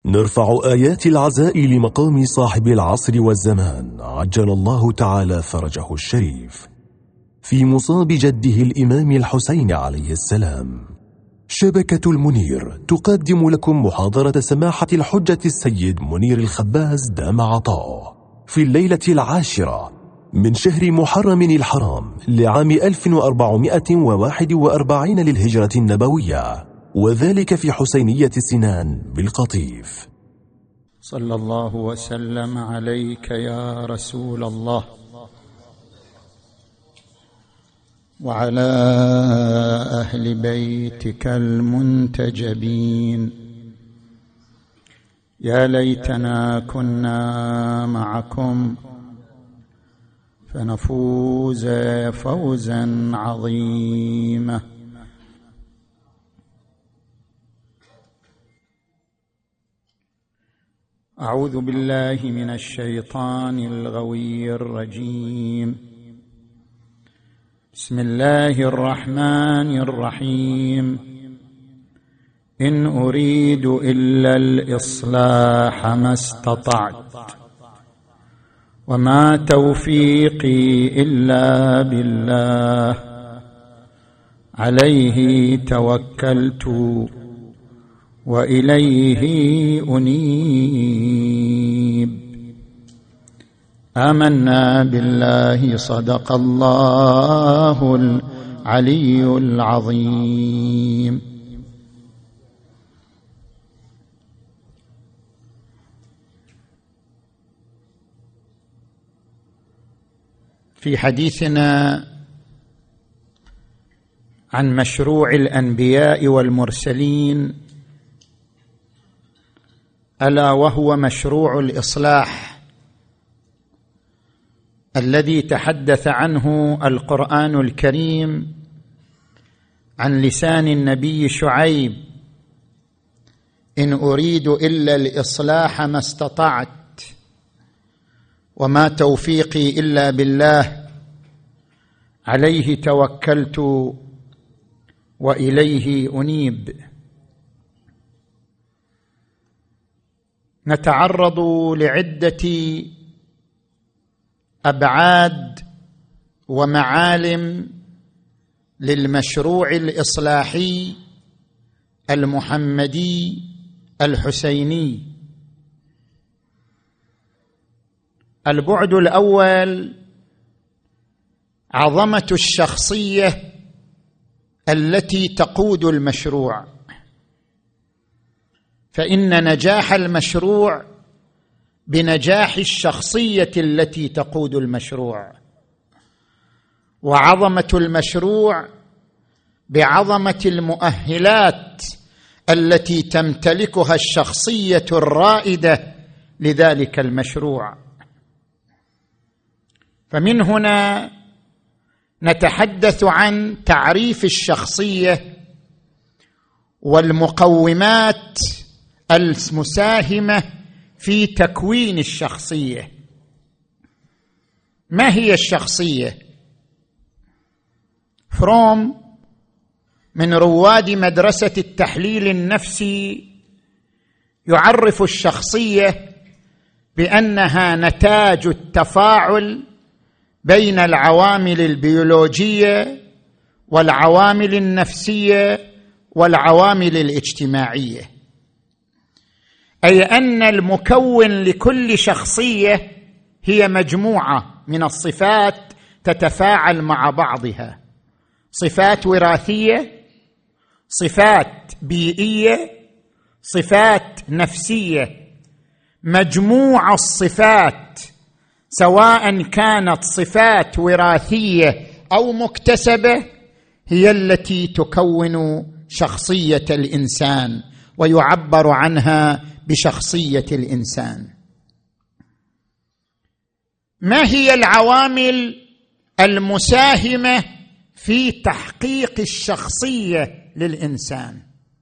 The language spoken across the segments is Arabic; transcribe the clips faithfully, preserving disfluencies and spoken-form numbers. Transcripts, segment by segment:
نرفع آيات العزاء لمقام صاحب العصر والزمان عجل الله تعالى فرجه الشريف في مصاب جده الإمام الحسين عليه السلام. شبكة المنير تقدم لكم محاضرة سماحة الحجة السيد منير الخباز دام عطاؤه في الليلة العاشرة من شهر محرم الحرام لعام ألف وأربعمائة وواحد وأربعين للهجرة النبوية، وذلك في حسينية سنان بالقطيف. صلى الله وسلم عليك يا رسول الله وعلى أهل بيتك المنتجبين. يا ليتنا كنا معكم فنفوز فوزا عظيما. أعوذ بالله من الشيطان الغوي الرجيم. بسم الله الرحمن الرحيم. إن أريد إلا الإصلاح ما استطعت وما توفيقي إلا بالله عليه توكلت وإليه أنيب. آمنا بالله صدق الله العلي العظيم. في حديثنا عن مشروع الأنبياء والمرسلين، ألا وهو مشروع الإصلاح الذي تحدث عنه القرآن الكريم عن لسان النبي شعيب: إن أريد إلا الإصلاح ما استطعت وما توفيقي إلا بالله عليه توكلت وإليه أنيب. نتعرض لعدة أبعاد ومعالم للمشروع الإصلاحي المحمدي الحسيني. البعد الأول عظمة الشخصية التي تقود المشروع، فإن نجاح المشروع بنجاح الشخصية التي تقود المشروع، وعظمة المشروع بعظمة المؤهلات التي تمتلكها الشخصية الرائدة لذلك المشروع. فمن هنا نتحدث عن تعريف الشخصية والمقومات المساهمة في تكوين الشخصية. ما هي الشخصية؟ فروم من رواد مدرسة التحليل النفسي يعرف الشخصية بأنها نتاج التفاعل بين العوامل البيولوجية والعوامل النفسية والعوامل الاجتماعية، أي أن المكون لكل شخصية هي مجموعة من الصفات تتفاعل مع بعضها: صفات وراثية، صفات بيئية، صفات نفسية. مجموع الصفات سواء كانت صفات وراثية أو مكتسبة هي التي تكون شخصية الإنسان، ويعبر عنها بشخصية الإنسان. ما هي العوامل المساهمة في تحقيق الشخصية للإنسان؟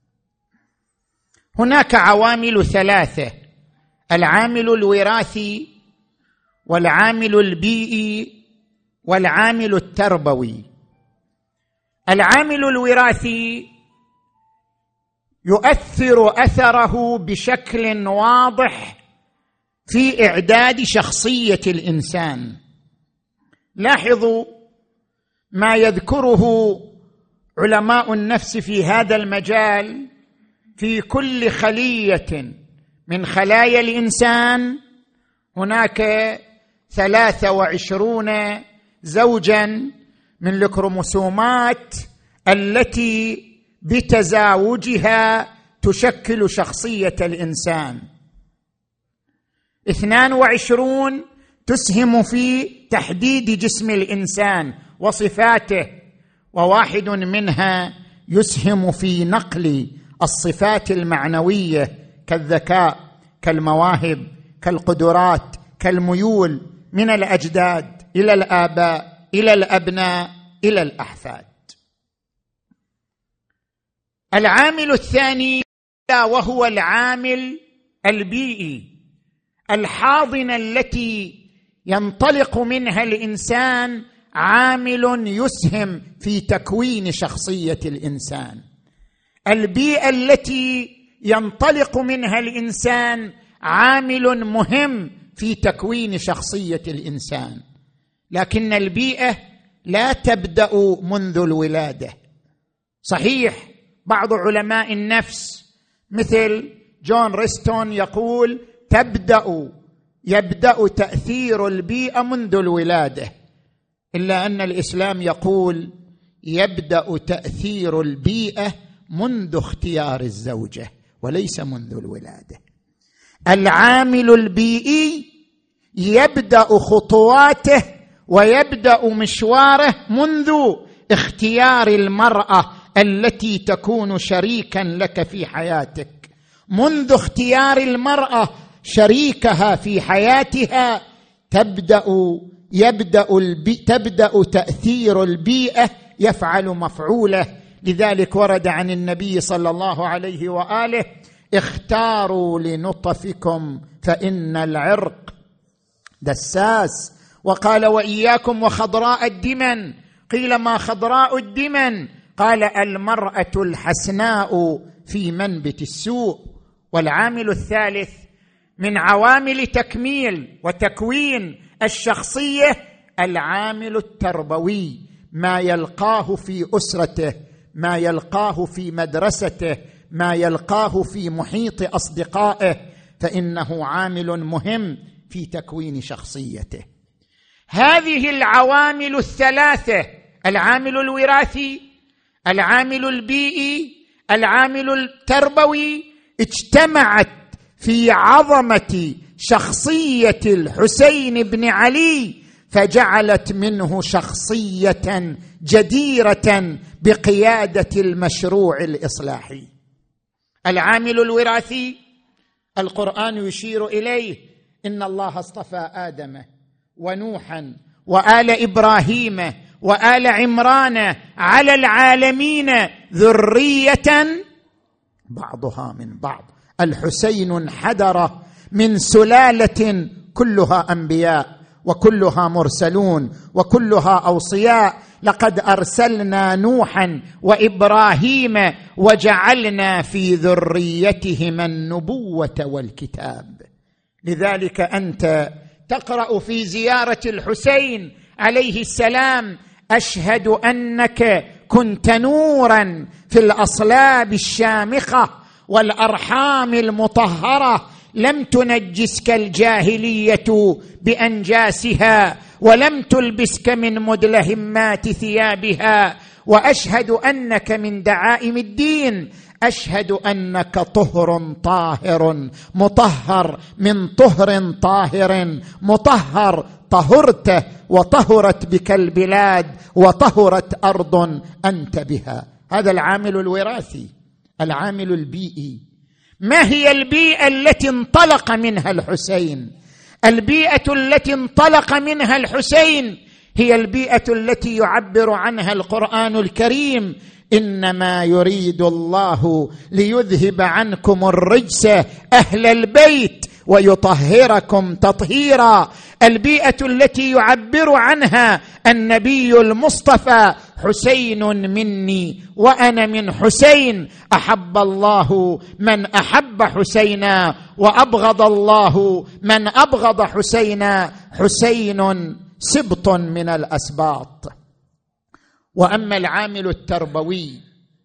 هناك عوامل ثلاثة: العامل الوراثي والعامل البيئي والعامل التربوي. العامل الوراثي يؤثر اثره بشكل واضح في اعداد شخصيه الانسان. لاحظوا ما يذكره علماء النفس في هذا المجال. في كل خليه من خلايا الانسان هناك ثلاثة وعشرون زوجا من الكروموسومات التي بتزاوجها تشكل شخصية الإنسان. اثنان وعشرون تسهم في تحديد جسم الإنسان وصفاته، وواحد منها يسهم في نقل الصفات المعنوية كالذكاء، كالمواهب، كالقدرات، كالميول من الأجداد إلى الآباء إلى الأبناء إلى الأحفاد. العامل الثاني وهو العامل البيئي، الحاضنة التي ينطلق منها الإنسان عامل يسهم في تكوين شخصية الإنسان. البيئة التي ينطلق منها الإنسان عامل مهم في تكوين شخصية الإنسان، لكن البيئة لا تبدأ منذ الولادة. صحيح بعض علماء النفس مثل جون ريستون يقول تبدأ يبدأ تأثير البيئة منذ الولادة، إلا أن الإسلام يقول يبدأ تأثير البيئة منذ اختيار الزوجة وليس منذ الولادة. العامل البيئي يبدأ خطواته ويبدأ مشواره منذ اختيار المرأة التي تكون شريكا لك في حياتك. منذ اختيار المرأة شريكها في حياتها تبدأ يبدأ البي تبدأ تأثير البيئة يفعل مفعوله. لذلك ورد عن النبي صلى الله عليه وآله اختاروا لنطفكم فإن العرق دساس، وقال وإياكم وخضراء الدمن. قيل ما خضراء الدمن؟ قال المرأة الحسناء في منبت السوء. والعامل الثالث من عوامل تكميل وتكوين الشخصية العامل التربوي، ما يلقاه في أسرته، ما يلقاه في مدرسته، ما يلقاه في محيط أصدقائه، فإنه عامل مهم في تكوين شخصيته. هذه العوامل الثلاثة، العامل الوراثي، العامل البيئي، العامل التربوي، اجتمعت في عظمة شخصية الحسين بن علي فجعلت منه شخصية جديرة بقيادة المشروع الإصلاحي. العامل الوراثي القرآن يشير إليه إن الله اصطفى آدم ونوحا وآل إبراهيم وآل عمران على العالمين ذرية بعضها من بعض. الحسين انحدر من سلالة كلها أنبياء وكلها مرسلون وكلها أوصياء. لقد أرسلنا نوحا وإبراهيم وجعلنا في ذريتهما النبوة والكتاب. لذلك أنت تقرأ في زيارة الحسين عليه السلام أشهد أنك كنت نورا في الأصلاب الشامخة والأرحام المطهرة، لم تنجسك الجاهلية بأنجاسها ولم تلبسك من مدلهمات ثيابها. وأشهد أنك من دعائم الدين أشهد أنك طهر طاهر مطهر من طهر طاهر مطهر، طهرت وطهرت بك البلاد وطهرت أرض أنت بها. هذا العامل الوراثي. العامل البيئي، ما هي البيئة التي انطلق منها الحسين؟ البيئة التي انطلق منها الحسين هي البيئة التي يعبر عنها القرآن الكريم إنما يريد الله ليذهب عنكم الرجس أهل البيت ويطهركم تطهيرا. البيئة التي يعبر عنها النبي المصطفى: حسين مني وأنا من حسين، أحب الله من أحب حسينا وأبغض الله من أبغض حسينا، حسين سبط من الأسباط. وأما العامل التربوي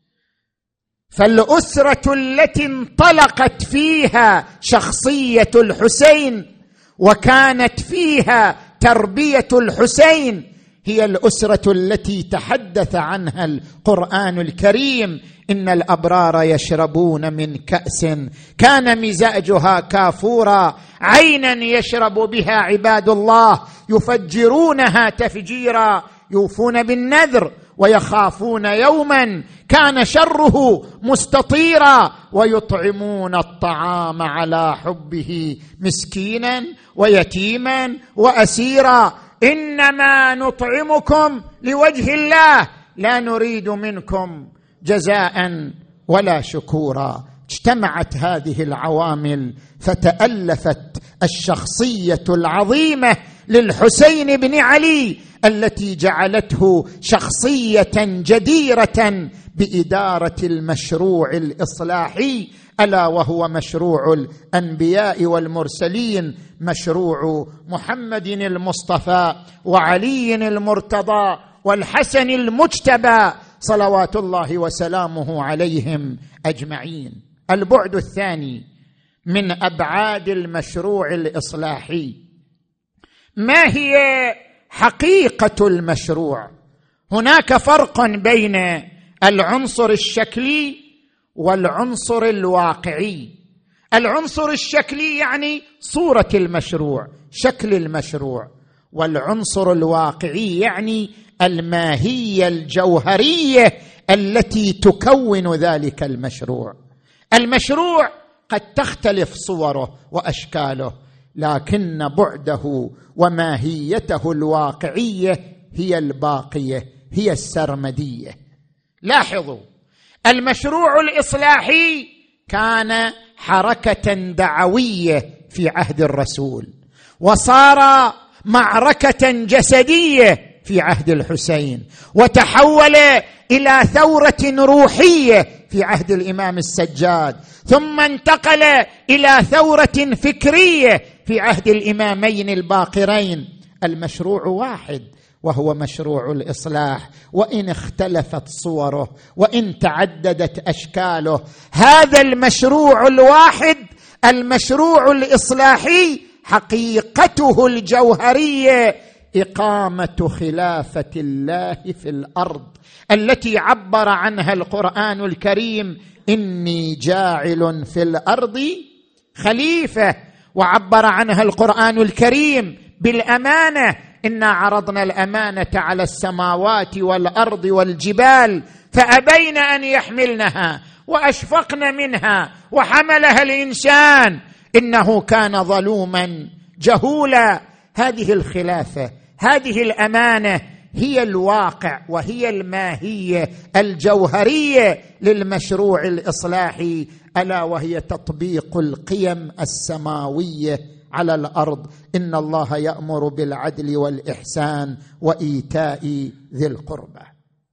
فالأسرة التي انطلقت فيها شخصية الحسين وكانت فيها تربية الحسين هي الأسرة التي تحدث عنها القرآن الكريم: إن الأبرار يشربون من كأس كان مزاجها كافورا عينا يشرب بها عباد الله يفجرونها تفجيرا يوفون بالنذر ويخافون يوما كان شره مستطيرا ويطعمون الطعام على حبه مسكينا ويتيما وأسيرا إنما نطعمكم لوجه الله لا نريد منكم جزاء ولا شكورا. اجتمعت هذه العوامل فتألفت الشخصية العظيمة للحسين بن علي التي جعلته شخصية جديرة بإدارة المشروع الإصلاحي، ألا وهو مشروع الأنبياء والمرسلين، مشروع محمد المصطفى وعلي المرتضى والحسن المجتبى صلوات الله وسلامه عليهم أجمعين. البعد الثاني من أبعاد المشروع الإصلاحي: ما هي حقيقة المشروع؟ هناك فرق بين العنصر الشكلي والعنصر الواقعي. العنصر الشكلي يعني صورة المشروع، شكل المشروع، والعنصر الواقعي يعني الماهية الجوهرية التي تكون ذلك المشروع. المشروع قد تختلف صوره وأشكاله، لكن بعده وماهيته الواقعية هي الباقية، هي السرمدية. لاحظوا، المشروع الإصلاحي كان حركة دعوية في عهد الرسول، وصار معركة جسدية في عهد الحسين، وتحول إلى ثورة روحية في عهد الإمام السجاد، ثم انتقل إلى ثورة فكرية في عهد الإمامين الباقرين. المشروع واحد وهو مشروع الإصلاح، وإن اختلفت صوره وإن تعددت أشكاله، هذا المشروع الواحد المشروع الإصلاحي حقيقته الجوهرية إقامة خلافة الله في الأرض التي عبر عنها القرآن الكريم: إني جاعل في الأرض خليفة، وعبر عنها القرآن الكريم بالأمانة: إنا عرضنا الأمانة على السماوات والأرض والجبال فأبين أن يحملنها وأشفقن منها وحملها الإنسان إنه كان ظلوما جهولا. هذه الخلافة، هذه الأمانة هي الواقع وهي الماهية الجوهرية للمشروع الإصلاحي، ألا وهي تطبيق القيم السماوية على الأرض: إن الله يأمر بالعدل والإحسان وإيتاء ذي القربى.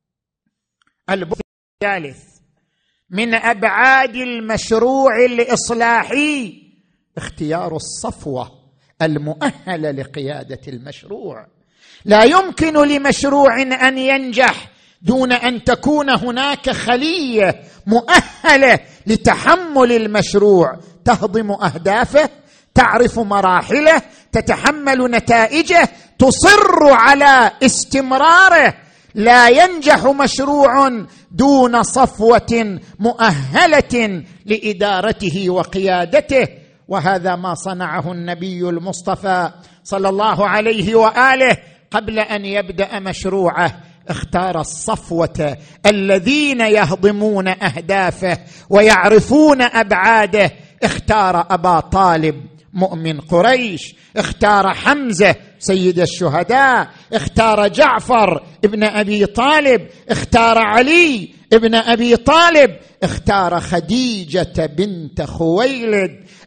البعد الثالث من أبعاد المشروع الإصلاحي اختيار الصفوة المؤهلة لقيادة المشروع. لا يمكن لمشروع أن ينجح دون أن تكون هناك خلية مؤهلة لتحمل المشروع، تهضم أهدافه، تعرف مراحله، تتحمل نتائجه، تصر على استمراره. لا ينجح مشروع دون صفوة مؤهلة لإدارته وقيادته، وهذا ما صنعه النبي المصطفى صلى الله عليه وآله. قبل أن يبدأ مشروعه اختار الصفوة الذين يهضمون أهدافه ويعرفون أبعاده. اختار أبا طالب مؤمن قريش، اختار حمزة سيد الشهداء، اختار جعفر ابن أبي طالب، اختار علي ابن أبي طالب، اختار خديجة بنت خويلد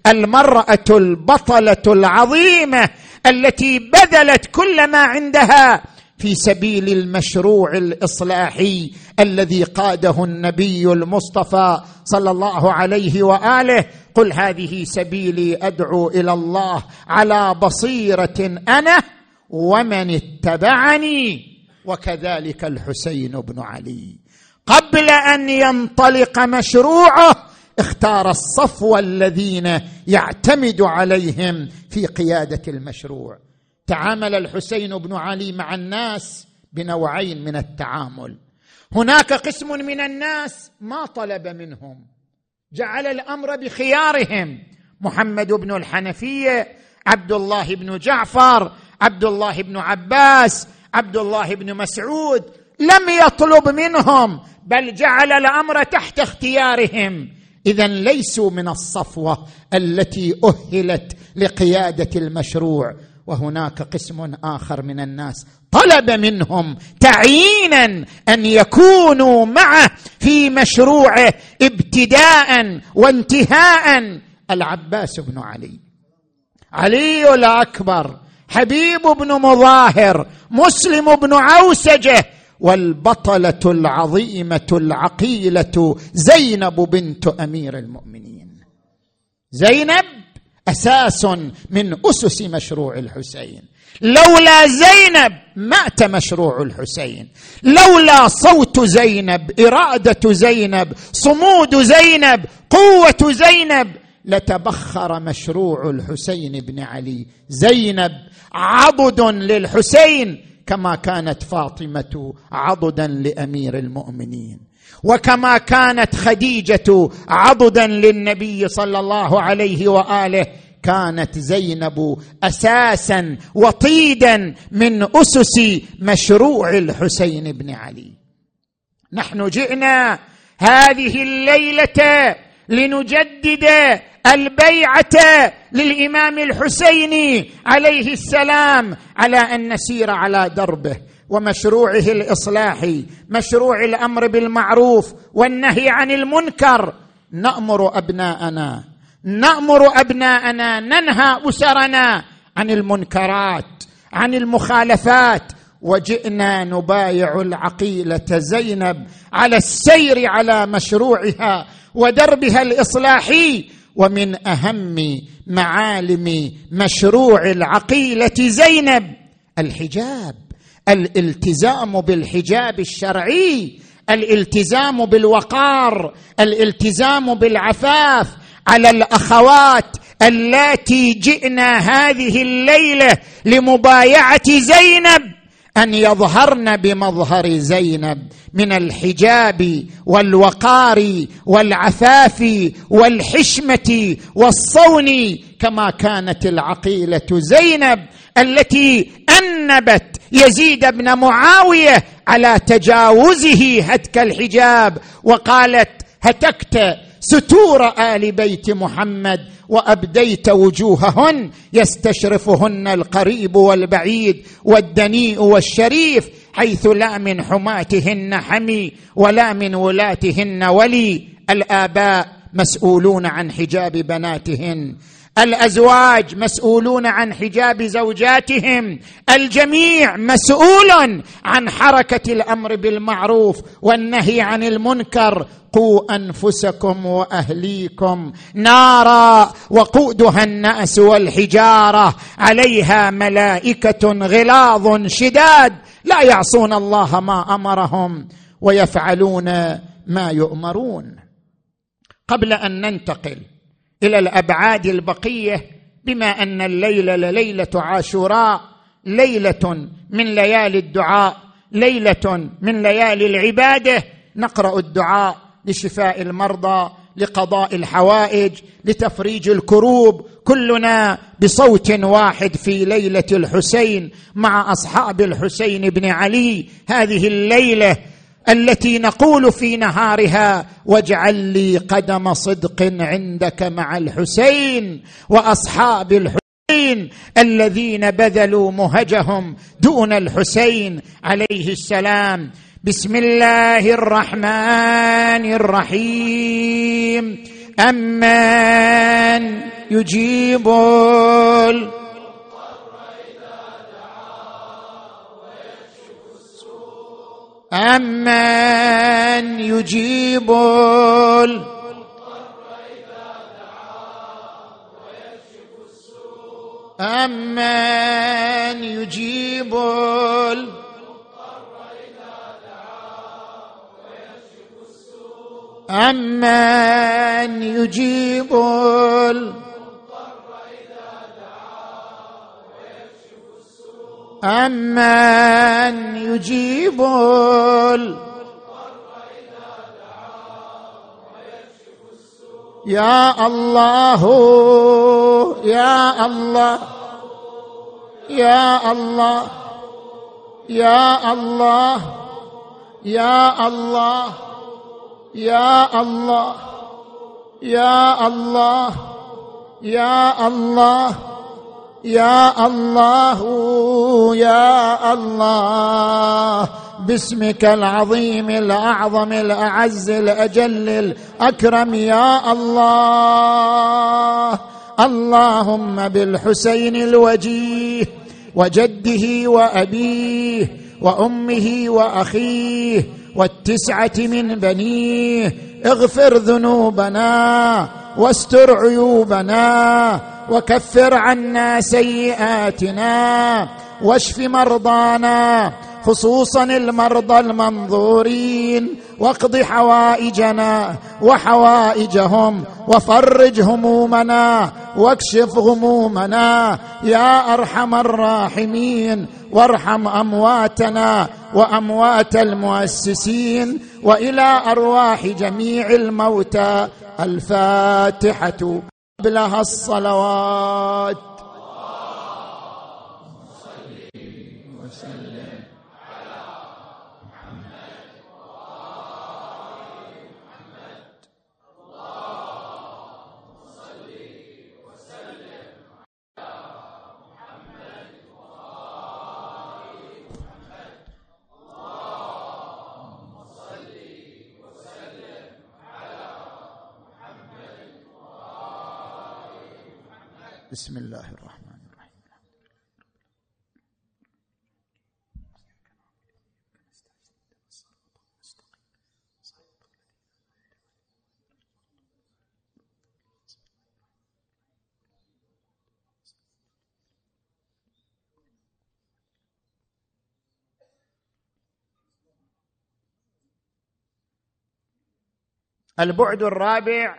المرأة البطلة العظيمة التي بذلت كل ما عندها في سبيل المشروع الإصلاحي الذي قاده النبي المصطفى صلى الله عليه وآله. قل هذه سبيلي أدعو إلى الله على بصيرة أنا ومن اتبعني وكذلك الحسين بن علي. قبل أن ينطلق مشروعه اختار الصفوة الذين يعتمد عليهم في قيادة المشروع. تعامل الحسين بن علي مع الناس بنوعين من التعامل. هناك قسم من الناس ما طلب منهم، جعل الأمر بخيارهم: محمد بن الحنفية، عبد الله بن جعفر، عبد الله بن عباس، عبد الله بن مسعود، لم يطلب منهم بل جعل الأمر تحت اختيارهم. إذن ليسوا من الصفوة التي أهلت لقيادة المشروع. وهناك قسم آخر من الناس طلب منهم تعيينا أن يكونوا معه في مشروعه ابتداء وانتهاء: العباس بن علي، علي الأكبر، حبيب بن مظاهر، مسلم بن عوسجة، والبطلة العظيمة العقيلة زينب بنت أمير المؤمنين. زينب أساس من أسس مشروع الحسين. لولا زينب مات مشروع الحسين. لولا صوت زينب، إرادة زينب، صمود زينب، قوة زينب، لتبخر مشروع الحسين بن علي. زينب عضد للحسين كما كانت فاطمة عضدا لأمير المؤمنين، وكما كانت خديجة عضدا للنبي صلى الله عليه وآله، كانت زينب أساسا وطيدا من أسس مشروع الحسين بن علي. نحن جئنا هذه الليلة لنجدد البيعة للإمام الحسين عليه السلام على أن نسير على دربه ومشروعه الإصلاحي، مشروع الأمر بالمعروف والنهي عن المنكر. نأمر أبناءنا نأمر أبناءنا ننهى أسرنا عن المنكرات، عن المخالفات. وجئنا نبايع العقيلة زينب على السير على مشروعها ودربها الإصلاحي. ومن أهم معالم مشروع العقيلة زينب الحجاب، الالتزام بالحجاب الشرعي، الالتزام بالوقار، الالتزام بالعفاف. على الأخوات اللاتي جئنا هذه الليلة لمبايعة زينب أن يظهرن بمظهر زينب من الحجاب والوقار والعفاف والحشمة والصون، كما كانت العقيلة زينب التي أنبت يزيد بن معاوية على تجاوزه هتك الحجاب، وقالت: هتكت ستور آل بيت محمد وأبديت وجوههن يستشرفهن القريب والبعيد والدنيء والشريف، حيث لا من حماتهن حمي ولا من ولاتهن ولي. الآباء مسؤولون عن حجاب بناتهن، الأزواج مسؤولون عن حجاب زوجاتهم، الجميع مسؤول عن حركة الأمر بالمعروف والنهي عن المنكر. قوا أنفسكم وأهليكم نارا وقودها الناس والحجارة عليها ملائكة غلاظ شداد لا يعصون الله ما أمرهم ويفعلون ما يؤمرون. قبل أن ننتقل إلى الأبعاد البقية، بما أن الليلة ليلة عاشوراء، ليلة من ليالي الدعاء، ليلة من ليالي العبادة، نقرأ الدعاء لشفاء المرضى، لقضاء الحوائج، لتفريج الكروب، كلنا بصوت واحد في ليلة الحسين مع أصحاب الحسين بن علي. هذه الليلة التي نقول في نهارها: واجعل لي قدم صدق عندك مع الحسين وأصحاب الحسين الذين بذلوا مهجهم دون الحسين عليه السلام. بسم الله الرحمن الرحيم. أمن يجيب أمن يجيب أمن يجيب أمن يجيب أمن يجيب يا الله يا الله يا الله يا الله يا الله يا الله يا الله يا الله يا الله يا الله باسمك العظيم الأعظم الأعز الأجل الأكرم يا الله. اللهم بالحسين الوجيه وجده وأبيه وأمه وأخيه والتسعة من بنيه اغفر ذنوبنا واستر عيوبنا وكفر عنا سيئاتنا واشف مرضانا خصوصا المرضى المنظورين واقض حوائجنا وحوائجهم وفرج همومنا واكشف غمومنا يا أرحم الراحمين وارحم أمواتنا وأموات المؤسسين وإلى أرواح جميع الموتى. الفاتحة. قبلها الصلوات. بسم الله الرحمن الرحيم. البعد الرابع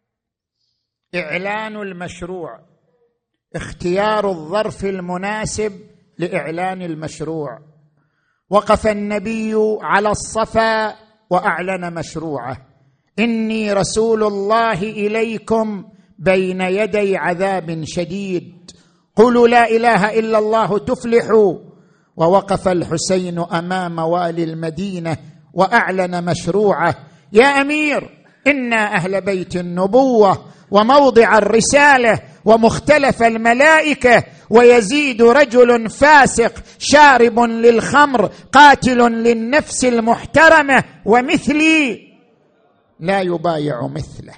إعلان المشروع، اختيار الظرف المناسب لإعلان المشروع. وقف النبي على الصفا وأعلن مشروعه: إني رسول الله إليكم بين يدي عذاب شديد، قولوا لا إله إلا الله تفلحوا. ووقف الحسين أمام والي المدينة وأعلن مشروعه: يا أمير، إنا أهل بيت النبوة وموضع الرسالة ومختلف الملائكة، ويزيد رجل فاسق شارب للخمر قاتل للنفس المحترمة، ومثلي لا يبايع مثله.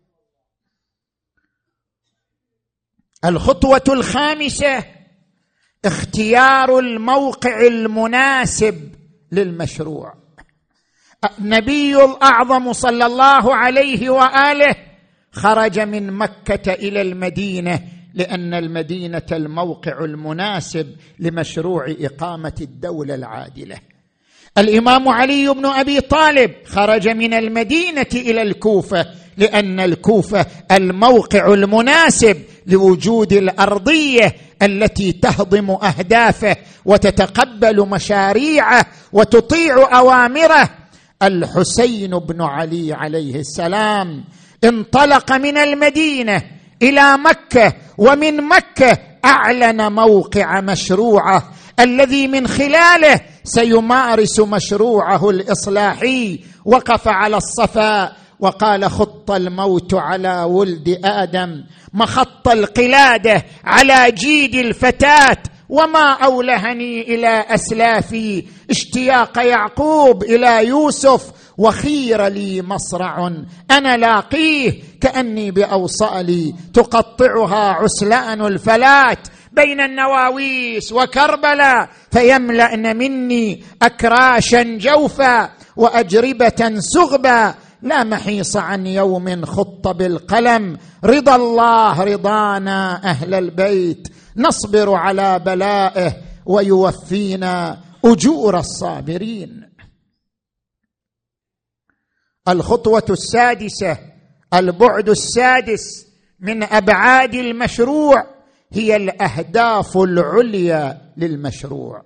الخطوة الخامسة اختيار الموقع المناسب للمشروع. النبي الأعظم صلى الله عليه وآله خرج من مكة إلى المدينة لأن المدينة الموقع المناسب لمشروع إقامة الدولة العادلة. الإمام علي بن أبي طالب خرج من المدينة إلى الكوفة لأن الكوفة الموقع المناسب لوجود الأرضية التي تهضم أهدافه وتتقبل مشاريعه وتطيع أوامره. الحسين بن علي عليه السلام انطلق من المدينة إلى مكة، ومن مكة أعلن موقع مشروعه الذي من خلاله سيمارس مشروعه الإصلاحي. وقف على الصفا وقال: خط الموت على ولد آدم، مخط القلادة على جيد الفتاة، وما أولهني إلى أسلافي اشتياق يعقوب إلى يوسف، وخير لي مصرع أنا لاقيه كأني بأوصالي تقطعها عسلان الفلات بين النواويس وكربلاء فيملأن مني أكراشا جوفا وأجربة سغبا لا محيص عن يوم خط بالقلم رضا الله رضانا أهل البيت نصبر على بلائه ويوفينا أجور الصابرين. الخطوة السادسة، البعد السادس من أبعاد المشروع، هي الأهداف العليا للمشروع.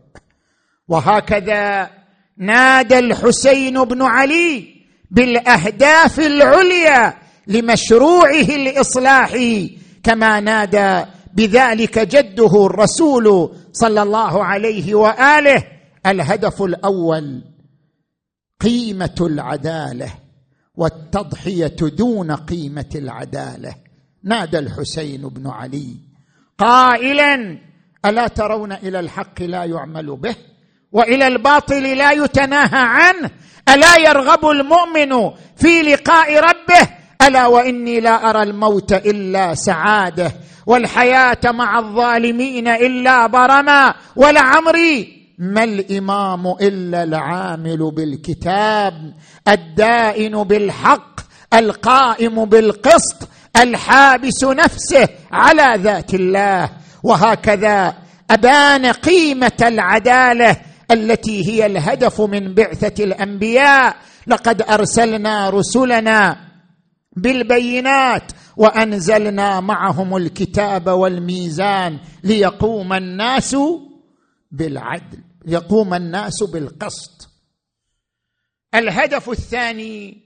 وهكذا نادى الحسين بن علي بالأهداف العليا لمشروعه الإصلاحي كما نادى بذلك جده الرسول صلى الله عليه وآله. الهدف الأول قيمة العدالة والتضحية دون قيمة العدالة. نادى الحسين بن علي قائلا: ألا ترون إلى الحق لا يعمل به وإلى الباطل لا يتناهى عنه؟ ألا يرغب المؤمن في لقاء ربه؟ ألا وإني لا أرى الموت إلا سعادة والحياة مع الظالمين إلا برما ولعمري ما الإمام إلا العامل بالكتاب الدائن بالحق القائم بالقسط الحابس نفسه على ذات الله. وهكذا أبان قيمة العدالة التي هي الهدف من بعثة الأنبياء. لقد أرسلنا رسلنا بالبينات وأنزلنا معهم الكتاب والميزان ليقوم الناس بالعدل، يقوم الناس بالقسط. الهدف الثاني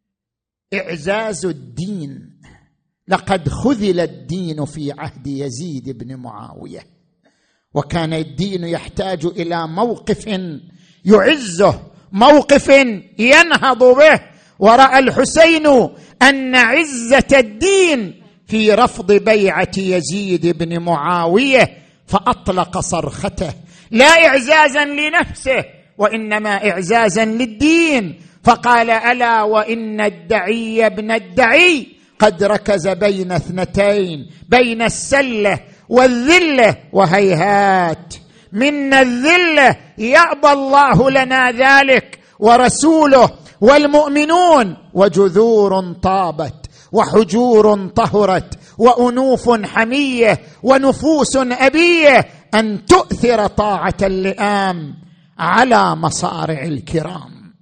إعزاز الدين. لقد خذل الدين في عهد يزيد بن معاوية، وكان الدين يحتاج إلى موقف يعزه، موقف ينهض به. ورأى الحسين أن عزة الدين في رفض بيعة يزيد بن معاوية، فأطلق صرخته لا إعزازا لنفسه وإنما إعزازا للدين، فقال: ألا وإن الدعي ابن الدعي قد ركز بين اثنتين، بين السلة والذلة، وهيهات منا الذلة يأبى الله لنا ذلك ورسوله والمؤمنون، وجذور طابت وحجور طهرت وأنوف حمية ونفوس أبية أن تؤثر طاعة اللئام على مصارع الكرام.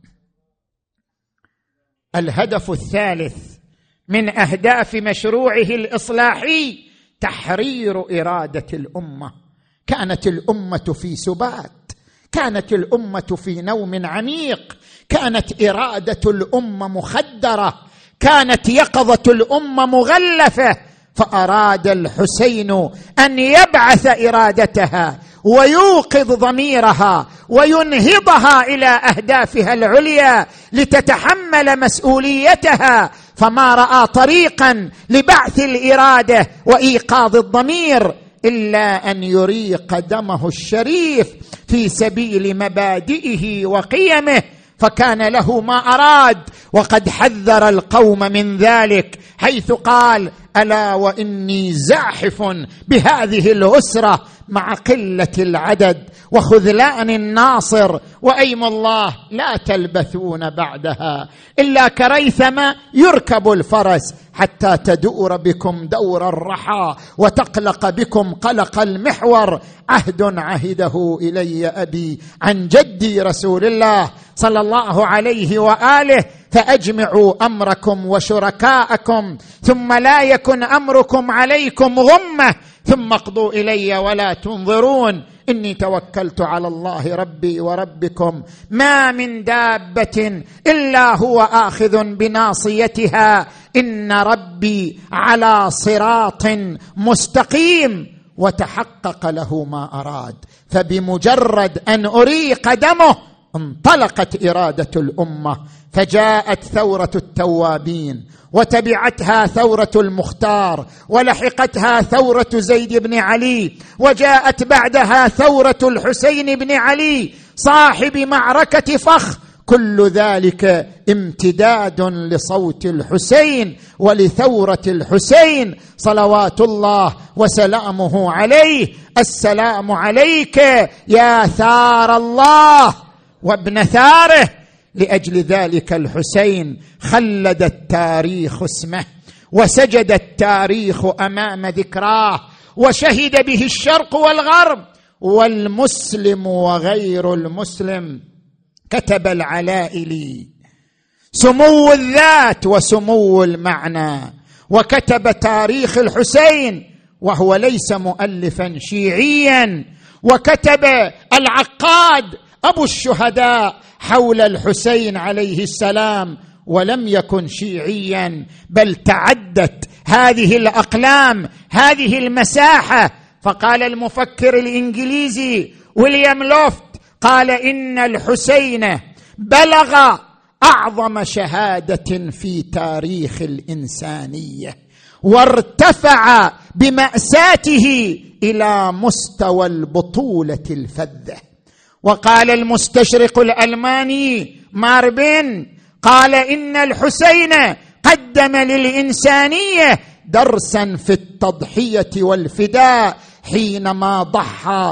الهدف الثالث من أهداف مشروعه الإصلاحي تحرير إرادة الأمة. كانت الأمة في سبات، كانت الأمة في نوم عميق، كانت إرادة الأمة مخدرة، كانت يقظة الأمة مغلفة، فأراد الحسين أن يبعث إرادتها ويوقظ ضميرها وينهضها إلى أهدافها العليا لتتحمل مسؤوليتها. فما رأى طريقا لبعث الإرادة وإيقاظ الضمير إلا أن يريق دمه الشريف في سبيل مبادئه وقيمه، فكان له ما أراد. وقد حذر القوم من ذلك حيث قال: ألا وإني زاحف بهذه الأسرة مع قلة العدد وخذلان الناصر، وأيم الله لا تلبثون بعدها إلا كريثما يركب الفرس حتى تدور بكم دور الرحى وتقلق بكم قلق المحور. عهد عهده إلي أبي عن جدي رسول الله صلى الله عليه وآله، فأجمعوا أمركم وشركاءكم ثم لا يكن أمركم عليكم غمة ثم اقضوا إلي ولا تنظرون. إني توكلت على الله ربي وربكم ما من دابة إلا هو آخذ بناصيتها إن ربي على صراط مستقيم. وتحقق له ما أراد، فبمجرد أن أريق دمه انطلقت إرادة الأمة، فجاءت ثورة التوابين وتبعتها ثورة المختار ولحقتها ثورة زيد بن علي، وجاءت بعدها ثورة الحسين بن علي صاحب معركة فخ كل ذلك امتداد لصوت الحسين ولثورة الحسين صلوات الله وسلامه عليه. السلام عليك يا ثار الله وابن ثاره. لأجل ذلك الحسين خلد التاريخ اسمه، وسجد التاريخ أمام ذكراه، وشهد به الشرق والغرب والمسلم وغير المسلم. كتب العلائلي سمو الذات وسمو المعنى، وكتب تاريخ الحسين وهو ليس مؤلفا شيعيا، وكتب العقاد أبو الشهداء حول الحسين عليه السلام ولم يكن شيعيا، بل تعدت هذه الأقلام هذه المساحة. فقال المفكر الإنجليزي ويليام لوفت، قال إن الحسين بلغ أعظم شهادة في تاريخ الإنسانية، وارتفع بمأساته إلى مستوى البطولة الفذة. وقال المستشرق الألماني ماربن، قال إن الحسين قدم للإنسانية درسا في التضحية والفداء حينما ضحى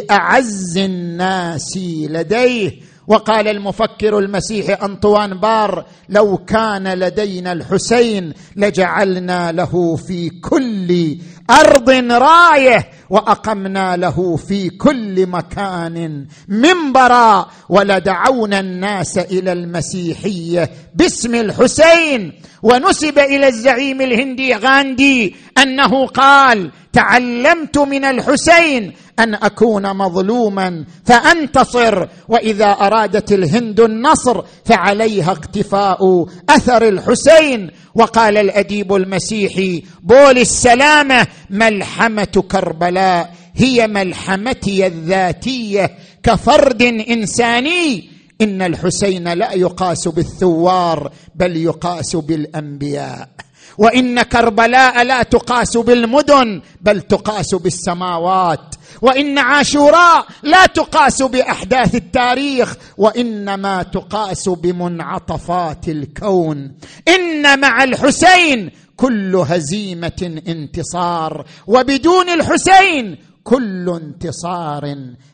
بأعز الناس لديه. وقال المفكر المسيحي أنطوان بار، لو كان لدينا الحسين لجعلنا له في كل أرض راية، وأقمنا له في كل مكان منبرا، ولدعونا الناس إلى المسيحية باسم الحسين. ونسب إلى الزعيم الهندي غاندي أنه قال: تعلمت من الحسين أن أكون مظلوما فأنتصر، وإذا أرادت الهند النصر فعليها اقتفاء أثر الحسين. وقال الأديب المسيحي بول السلامة: ملحمة كربلاء هي ملحمتي الذاتية كفرد إنساني. إن الحسين لا يقاس بالثوار بل يقاس بالأنبياء، وإن كربلاء لا تقاس بالمدن بل تقاس بالسماوات، وإن عاشوراء لا تقاس بأحداث التاريخ وإنما تقاس بمنعطفات الكون. إن مع الحسين كل هزيمة انتصار، وبدون الحسين كل انتصار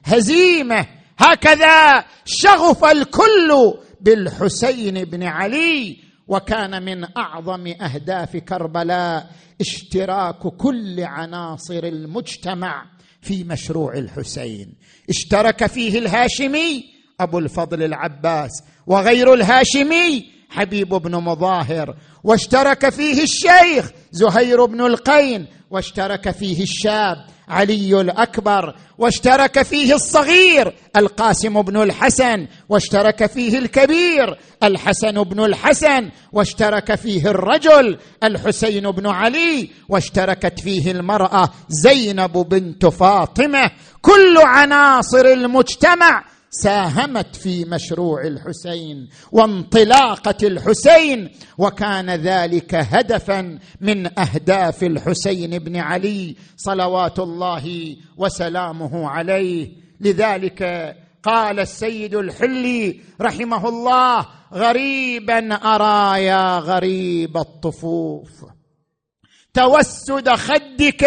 هزيمة. هكذا شغف الكل بالحسين بن علي. وكان من أعظم أهداف كربلاء اشتراك كل عناصر المجتمع في مشروع الحسين. اشترك فيه الهاشمي أبو الفضل العباس، وغير الهاشمي حبيب بن مظاهر، واشترك فيه الشيخ زهير بن القين، واشترك فيه الشاب علي الأكبر، واشترك فيه الصغير القاسم بن الحسن، واشترك فيه الكبير الحسن بن الحسن، واشترك فيه الرجل الحسين بن علي، واشتركت فيه المرأة زينب بنت فاطمة. كل عناصر المجتمع ساهمت في مشروع الحسين وانطلاقة الحسين، وكان ذلك هدفا من أهداف الحسين بن علي صلوات الله وسلامه عليه. لذلك قال السيد الحلي رحمه الله: غريبا أرى يا غريب الطفوف توسد خدك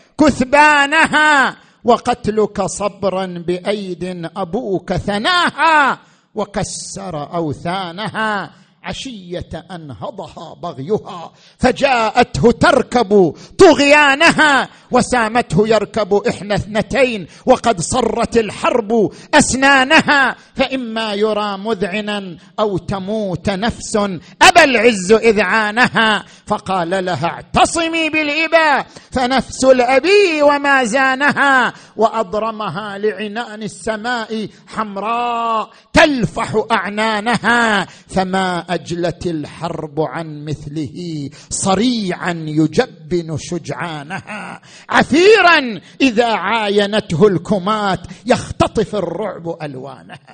كثبانها، وقتلك صبرا بأيد أبوك ثناها، وكسر أوثانها عشية أنهضها بغيها، فجاءته تركب طغيانها، وسامته يركب إحدى اثنتين، وقد صرت الحرب أسنانها، فإما يرى مذعنا أو تموت نفس أبى العز إذعانها. فقال لها: اعتصمي بالإباء فنفس الأبي وما زانها، وأضرمها لعنان السماء حمراء تلفح أعنانها، فما أجلت الحرب عن مثله صريعا يجبن شجعانها، عثيرا إذا عاينته الكمات يختطف الرعب ألوانها.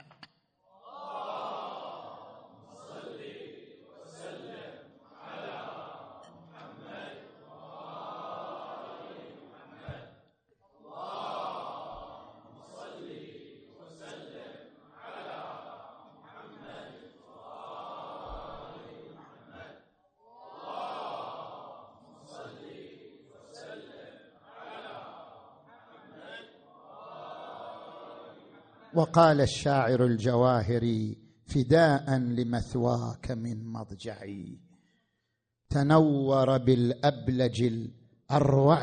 وقال الشاعر الجواهري: فداء لمثواك من مضجعي، تنور بالأبلج الأروع،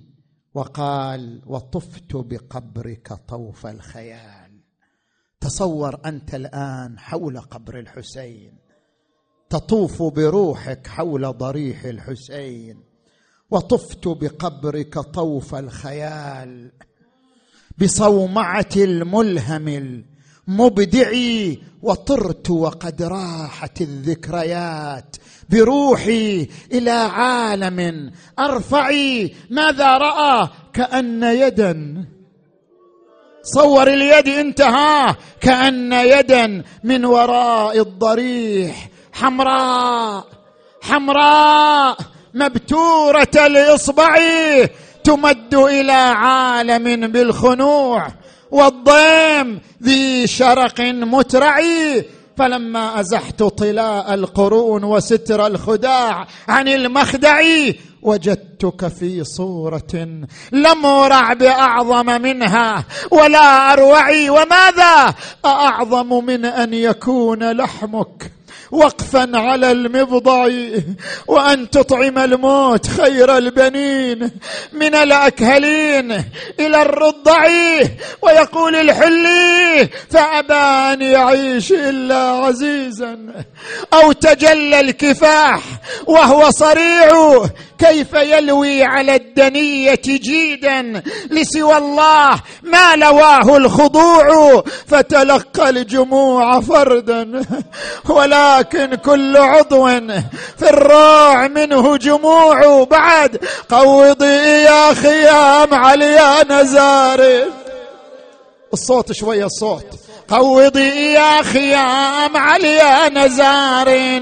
وقال: وطفت بقبرك طوف الخيال. تصور أنت الآن حول قبر الحسين، تطوف بروحك حول ضريح الحسين، وطفت بقبرك طوف الخيال، بصومعة الملهم المبدعي، وطرت وقد راحت الذكريات بروحي إلى عالم أرفعي. ماذا رأى؟ كأن يدا، صور اليد انتهى، كأن يدا من وراء الضريح حمراء حمراء مبتورة الإصبع تمد إلى عالم بالخنوع والضيم ذي شرق مترعي. فلما أزحت طلاء القرون وستر الخداع عن المخدع، وجدتك في صورة لم أرع بأعظم منها ولا أروع. وماذا أعظم من أن يكون لحمك وقفا على المبضع، وأن تطعم الموت خير البنين من الأكهلين إلى الرضع. ويقول الحلي: فأبى أن يعيش إلا عزيزا، أو تجلى الكفاح وهو صريع، كيف يلوي على الدنية جيدا لسوى الله ما لواه الخضوع. فتلقى الجموع فردا، ولكن كل عضو في الروع منه جموع. بعد قوضي يا خيام علي نزار، الصوت شوية الصوت، قوضي يا خيام علي نزار،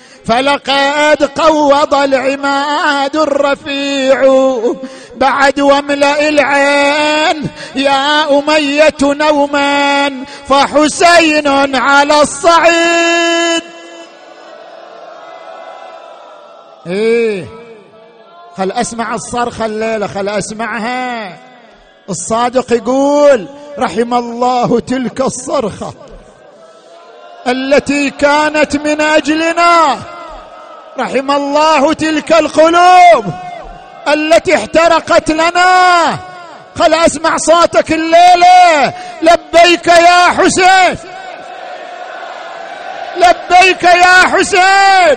فلقد قوض العماد الرفيع. بعد واملأ العين يا أمية نوما، فحسين على الصعيد. ايه، خل أسمع الصرخة الليلة، خل أسمعها. الصادق يقول: رحم الله تلك الصرخة التي كانت من أجلنا، رحم الله تلك القلوب التي احترقت لنا. خل أسمع صوتك الليلة: لبيك يا حسين، لبيك يا حسين،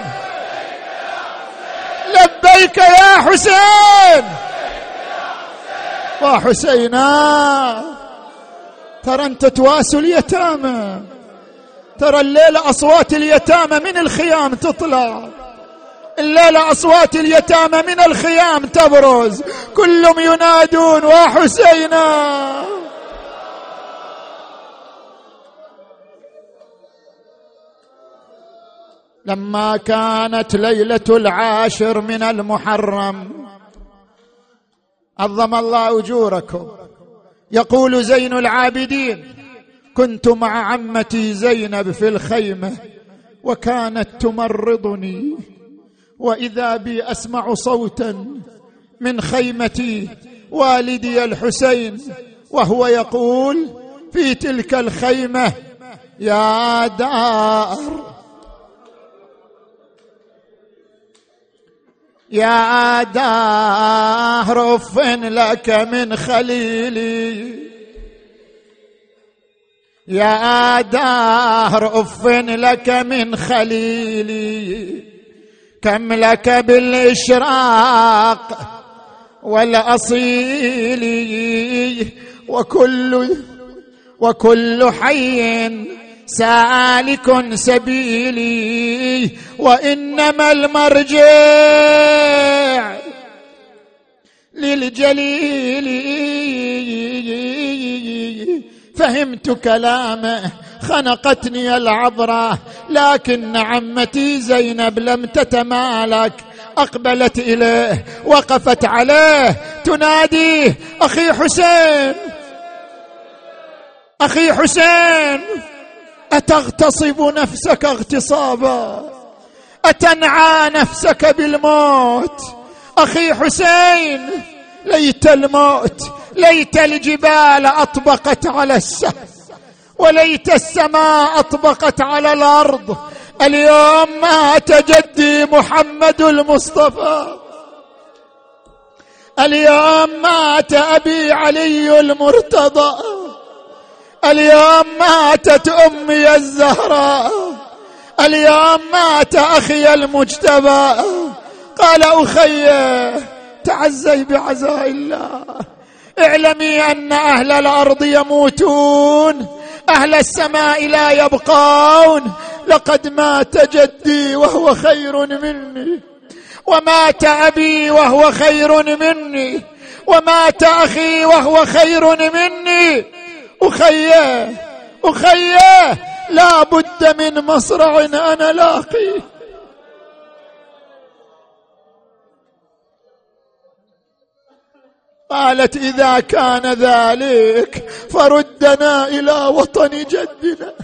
لبيك يا حسين. وحسينا، ترى أنت تواسوا اليتامى، ترى الليلة أصوات اليتامى من الخيام تطلع، الليلة أصوات اليتامى من الخيام تبرز، كلهم ينادون: وحسينا. لما كانت ليلة العاشر من المحرم، عظم الله أجوركم، يقول زين العابدين: كنت مع عمتي زينب في الخيمة، وكانت تمرضني، وإذا بي أسمع صوتا من خيمتي والدي الحسين وهو يقول في تلك الخيمة: يا دار، يا دار أف لك من خليلي، يا دار أف لك من خليلي، كم لك بالإشراق والأصيل، وكل وكل حي سالك سبيلي، وإنما المرجع للجليل. فهمت كلامه، خنقتني العبرة، لكن عمتي زينب لم تتمالك، أقبلت إليه، وقفت عليه، تناديه: أخي حسين، أخي حسين، أتغتصب نفسك اغتصابا؟ أتنعى نفسك بالموت؟ أخي حسين، ليت الموت، ليت الجبال أطبقت على السهل، وليت السماء أطبقت على الأرض. اليوم مات جدي محمد المصطفى، اليوم مات أبي علي المرتضى، اليوم ماتت أمي الزهراء، اليوم مات أخي المجتبى. قال أخي تعزي بعزاء الله، اعلمي أن أهل الأرض يموتون، أهل السماء لا يبقون. لقد مات جدي وهو خير مني، ومات أبي وهو خير مني، ومات أخي وهو خير مني. أخيه أخيه لا بد من مصرع أنا لاقي. قالت إذا كان ذلك فردنا إلى وطن جدنا.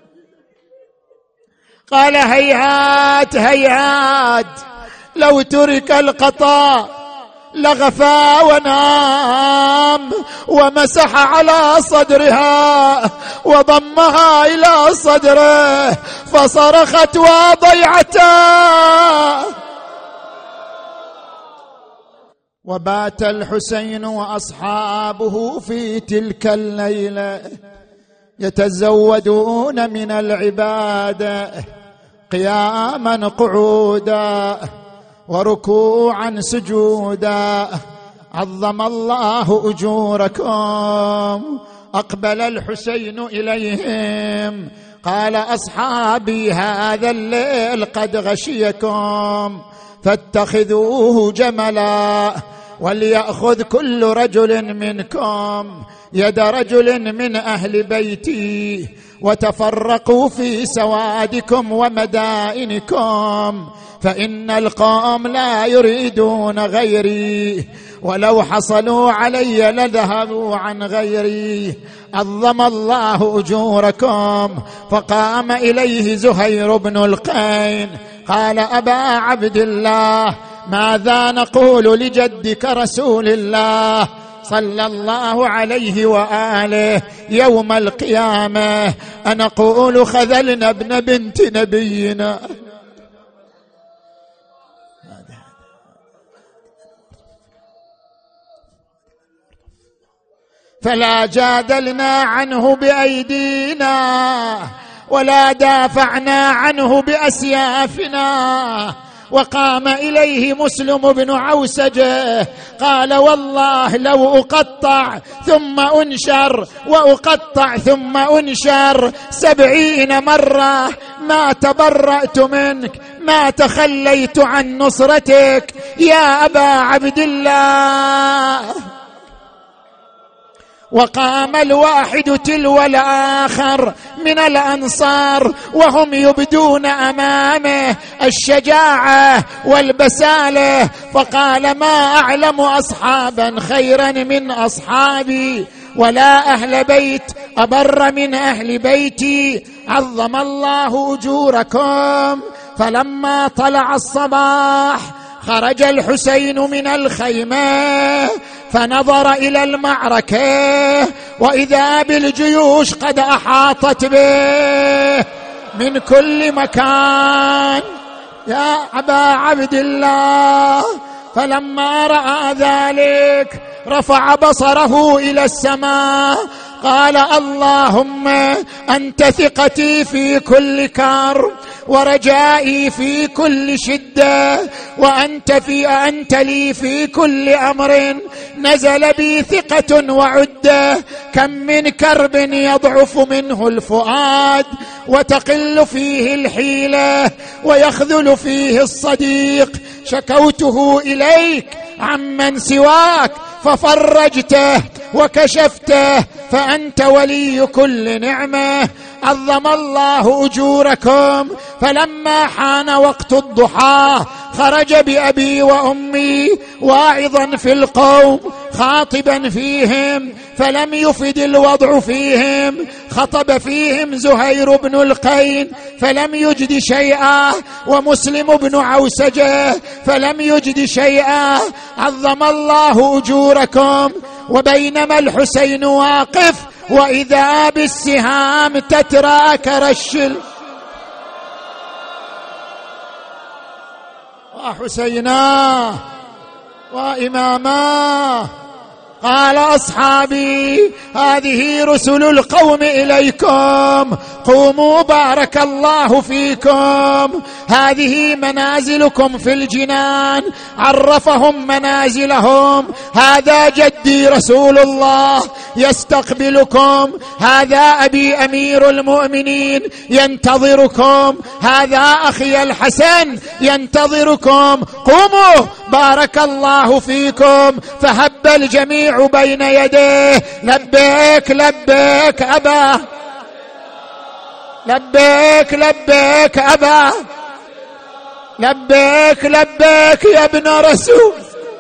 قال هيهات هيهات، لو ترك القطاع لغفى ونام، ومسح على صدرها وضمها إلى صدره فصرخت وضيعتا. وبات الحسين وأصحابه في تلك الليلة يتزودون من العبادة قياما قعودا وركوعا سجودا. عظم الله أجوركم. أقبل الحسين إليهم قال أصحابي هذا الليل قد غشيكم فاتخذوه جملا، وليأخذ كل رجل منكم يد رجل من أهل بيتي، وتفرقوا في سوادكم ومدائنكم، فإن القوم لا يريدون غيري، ولو حصلوا علي لذهبوا عن غيري. عظم الله أجوركم. فقام إليه زهير بن القين قال أبا عبد الله ماذا نقول لجدك رسول الله صلى الله عليه وآله يوم القيامة؟ أنقول خذلنا ابن بنت نبينا؟ فلا جادلنا عنه بأيدينا ولا دافعنا عنه بأسيافنا. وقام إليه مسلم بن عوسجة قال والله لو أقطع ثم أنشر وأقطع ثم أنشر سبعين مرة ما تبرأت منك، ما تخليت عن نصرتك يا أبا عبد الله. وقام الواحد تلو الآخر من الأنصار وهم يبدون أمامه الشجاعة والبسالة، فقال ما أعلم أصحابا خيرا من أصحابي، ولا أهل بيت أبر من أهل بيتي. عظم الله أجوركم. فلما طلع الصباح خرج الحسين من الخيمة فنظر إلى المعركة، وإذا بالجيوش قد أحاطت به من كل مكان. يا أبا عبد الله فلما رأى ذلك رفع بصره إلى السماء قال اللهم أنت ثقتي في كل كرب ورجائي في كل شدة، وأنت في أنت لي في كل أمر نزل بي ثقة وعدة. كم من كرب يضعف منه الفؤاد وتقل فيه الحيلة ويخذل فيه الصديق، شكوته إليك عمن سواك ففرجته وكشفته، فأنت ولي كل نعمة. عظم الله أجوركم. فلما حان وقت الضحى خرج بأبي وأمي واعظا في القوم خاطبا فيهم، فلم يفد الوضع فيهم. خطب فيهم زهير بن القين فلم يجد شيئا، ومسلم بن عوسجة فلم يجد شيئا. عظم الله أجوركم. وبينما الحسين واقف وإذا بالسهام تترى كرشل وحسينا وإماما. قال أصحابي هذه رسل القوم إليكم، قوموا بارك الله فيكم، هذه منازلكم في الجنان. عرفهم منازلهم. هذا جدي رسول الله يستقبلكم، هذا أبي أمير المؤمنين ينتظركم، هذا أخي الحسن ينتظركم، قوموا بارك الله فيكم. فهب الجميع بين يديه لبيك لبيك أبا، لبيك لبيك أبا، لبيك لبيك يا ابن رسول.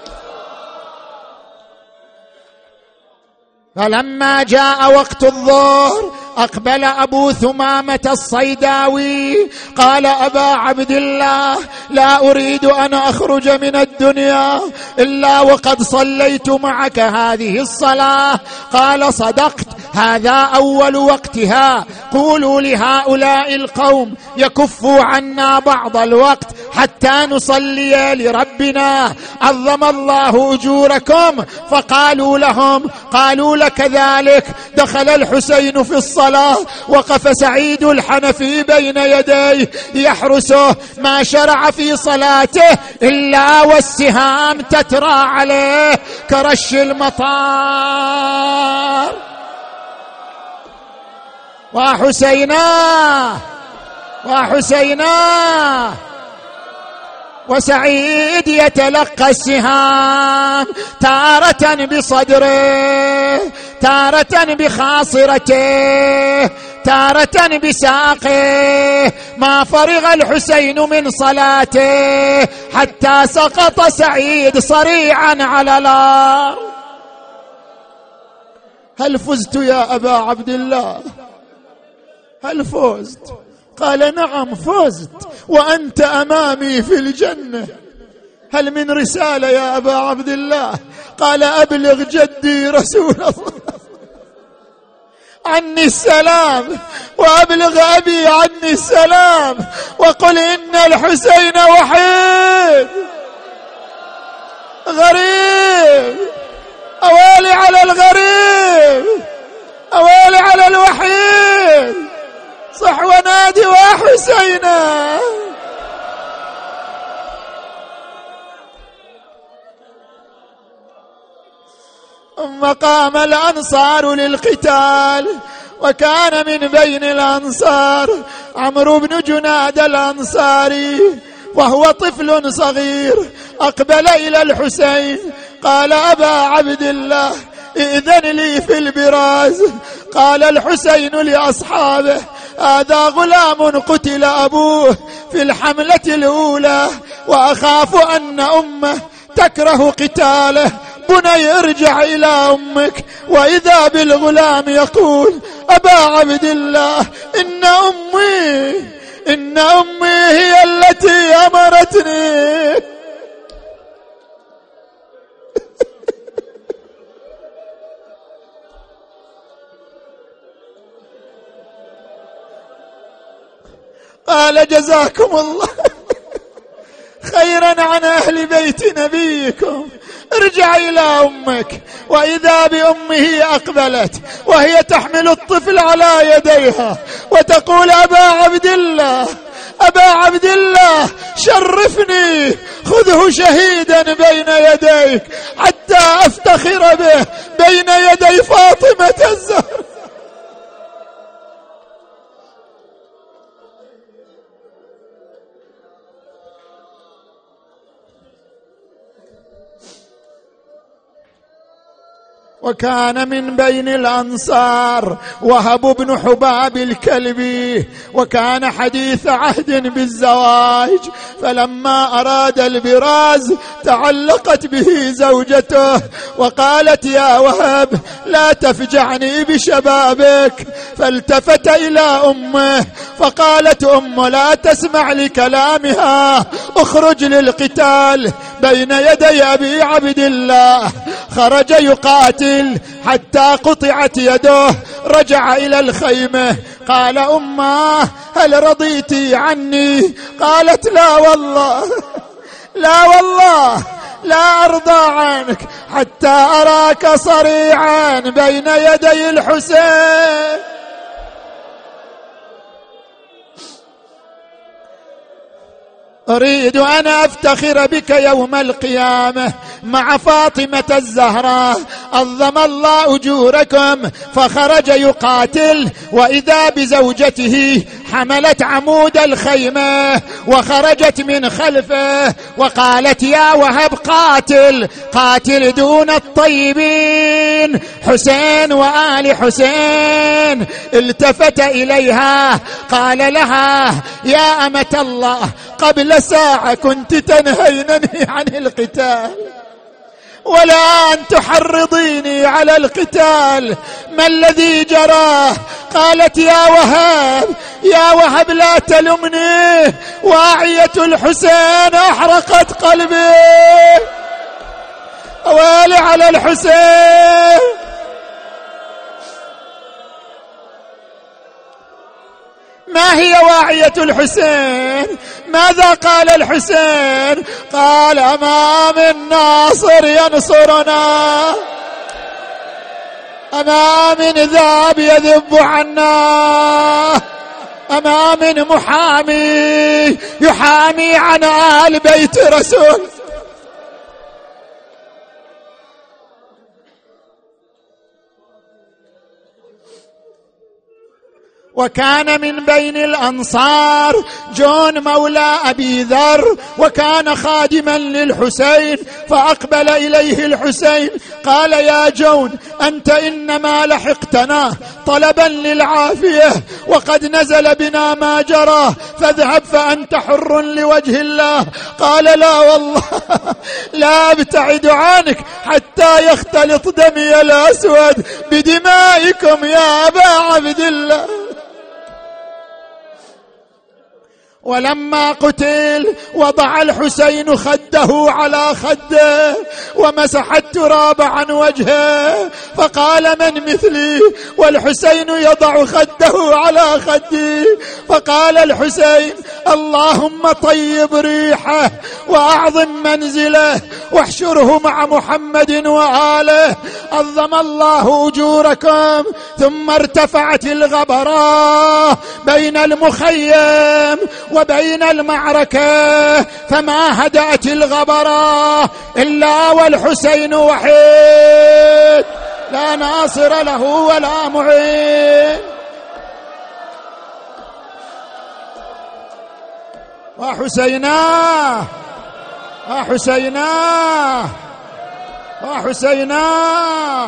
فلما جاء وقت الظهر أقبل أبو ثمامة الصيداوي قال أبا عبد الله لا أريد أن أخرج من الدنيا إلا وقد صليت معك هذه الصلاة. قال صدقت، هذا أول وقتها، قولوا لهؤلاء القوم يكفوا عنا بعض الوقت حتى نصلي لربنا، عظم الله أجوركم. فقالوا لهم، قالوا لك ذلك. دخل الحسين في الصلاة، وقف سعيد الحنفي بين يديه يحرسه، ما شرع في صلاته إلا والسهام تترى عليه كرش المطار. وحسينا وحسينا وسعيد يتلقى السهام تارة بصدره، تارة بخاصرته، تارة بساقه. ما فرغ الحسين من صلاته حتى سقط سعيد صريعا على الأرض. هل فزت يا أبا عبد الله؟ هل فزت؟ قال نعم فزت، وأنت أمامي في الجنة. هل من رسالة يا أبا عبد الله؟ قال أبلغ جدي رسول الله عني السلام، وأبلغ أبي عني السلام، وقل إن الحسين وحيد غريب، أوالي على الغريب، أوالي على الوحيد، صح ونادي وحسينا. ثم قام الأنصار للقتال، وكان من بين الأنصار عمرو بن جناد الأنصاري وهو طفل صغير. أقبل إلى الحسين قال أبا عبد الله إذن لي في البراز. قال الحسين لأصحابه هذا غلام قتل أبوه في الحملة الأولى، وأخاف أن أمه تكره قتاله، بني ارجع إلى أمك. وإذا بالغلام يقول أبا عبد الله إن أمي إن أمي هي التي أمرتني. قال جزاكم الله خيرا عن أهل بيت نبيكم، ارجع إلى أمك. وإذا بأمه أقبلت وهي تحمل الطفل على يديها وتقول أبا عبد الله أبا عبد الله شرفني، خذه شهيدا بين يديك حتى أفتخر به بين يدي فاطمة الزهراء. وكان من بين الأنصار وهب بن حباب الكلبي، وكان حديث عهد بالزواج. فلما أراد البراز تعلقت به زوجته وقالت يا وهب لا تفجعني بشبابك. فالتفت إلى أمه فقالت أم لا تسمع لكلامها، اخرج للقتال بين يدي أبي عبد الله. خرج يقاتل حتى قطعت يده. رجع إلى الخيمة قال أماه هل رضيتي عني؟ قالت لا والله لا والله لا أرضى عنك حتى أراك صريعا بين يدي الحسين. أريد أن أفتخر بك يوم القيامة مع فاطمة الزهراء عظم الله أجوركم. فخرج يقاتل وإذا بزوجته حملت عمود الخيمة وخرجت من خلفه وقالت يا وهب قاتل قاتل دون الطيبين حسين وآل حسين. التفت إليها قال لها يا أمة الله قبل ساعة كنت تنهينني عن القتال ولا أن تحرضيني على القتال، ما الذي جرى؟ قالت يا وهب يا وهب لا تلمني، واعية الحسين أحرقت قلبي، ويلي على الحسين. ما هي واعية الحسين؟ ماذا قال الحسين؟ قال أمام الناصر ينصرنا، أمام ذاب يذب عنا، أمام محامي يحامي عن آل بيت رسول. وكان من بين الأنصار جون مولى أبي ذر، وكان خادما للحسين، فأقبل إليه الحسين قال يا جون أنت إنما لحقتنا طلبا للعافية وقد نزل بنا ما جرى، فاذهب فأنت حر لوجه الله. قال لا والله لا أبتعد عنك حتى يختلط دمي الأسود بدمائكم يا أبا عبد الله. ولما قتل وضع الحسين خده على خده ومسح التراب عن وجهه، فقال من مثلي؟ والحسين يضع خده على خدي. فقال الحسين اللهم طيب ريحه وأعظم منزله واحشره مع محمد وآله، عظم الله أجوركم. ثم ارتفعت الغبراء بين المخيم وبين المعركة، فما هدأت الغبراء إلا والحسين وحيد، لا ناصر له ولا معين. وحسيناه وحسيناه وحسيناه.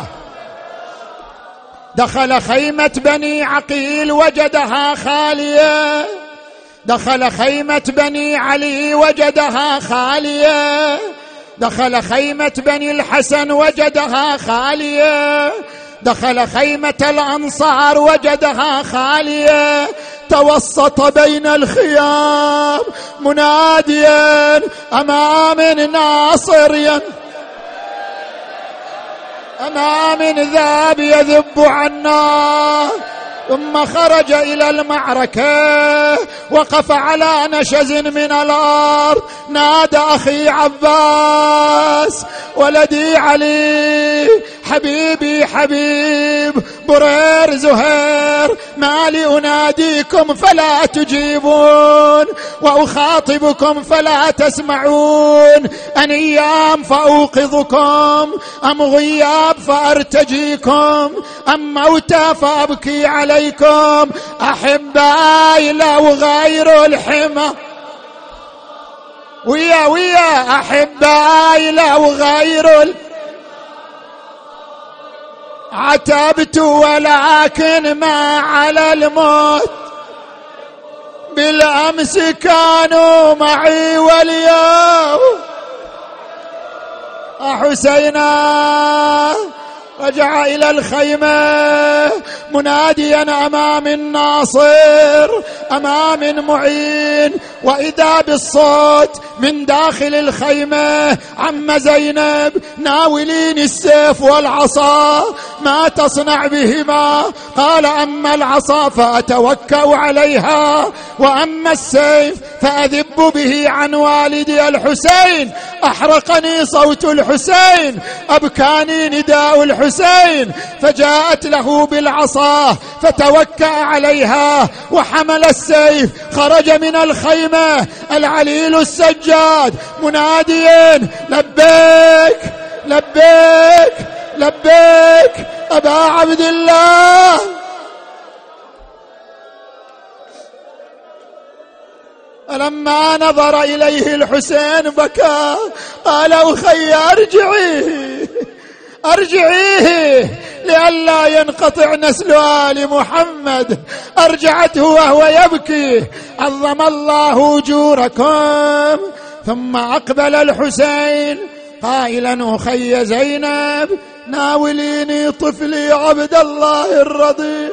دخل خيمة بني عقيل وجدها خالية، دخل خيمة بني علي وجدها خالية، دخل خيمة بني الحسن وجدها خالية، دخل خيمة الأنصار وجدها خالية. توسط بين الخيام مناديا أمام ناصر، أمام ذاب يذب عنا. ثم خرج إلى المعركة، وقف على نشز من الأرض، نادى أخي عباس ولدي علي حبيبي حبيب برير زهير، ما لي أناديكم فلا تجيبون وأخاطبكم فلا تسمعون، أن أيام فأوقظكم أم غياب فأرتجيكم أم موتى فأبكي عليكم. أحبائي لو غير الحمى ويا ويا أحبائي لو غير عتبت، ولكن ما على الموت بالأمس كانوا معي واليوم. حسينا رجع إلى الخيمة مناديا أمام الناصر أمام معين. وإذا بالصوت من داخل الخيمة: عم زينب ناوليني السيف والعصا، ما تصنع بهما؟ قال: أما العصا فأتوكأ عليها، وأما السيف فأذب به عن والدي الحسين. أحرقني صوت الحسين، أبكاني نداء الحسين. فجاءت له بالعصا فتوكأ عليها وحمل السيف، خرج من الخيمة العليل السجاد مناديا: لبيك لبيك لبيك أبا عبد الله. فلما نظر إليه الحسين بكى، قال: أخي أرجعيه أرجعيه لئلا ينقطع نسل آل محمد. أرجعته وهو يبكي: عظم الله أجوركم. ثم أقبل الحسين قائلا: أخي زينب ناوليني طفلي عبد الله الرضيع.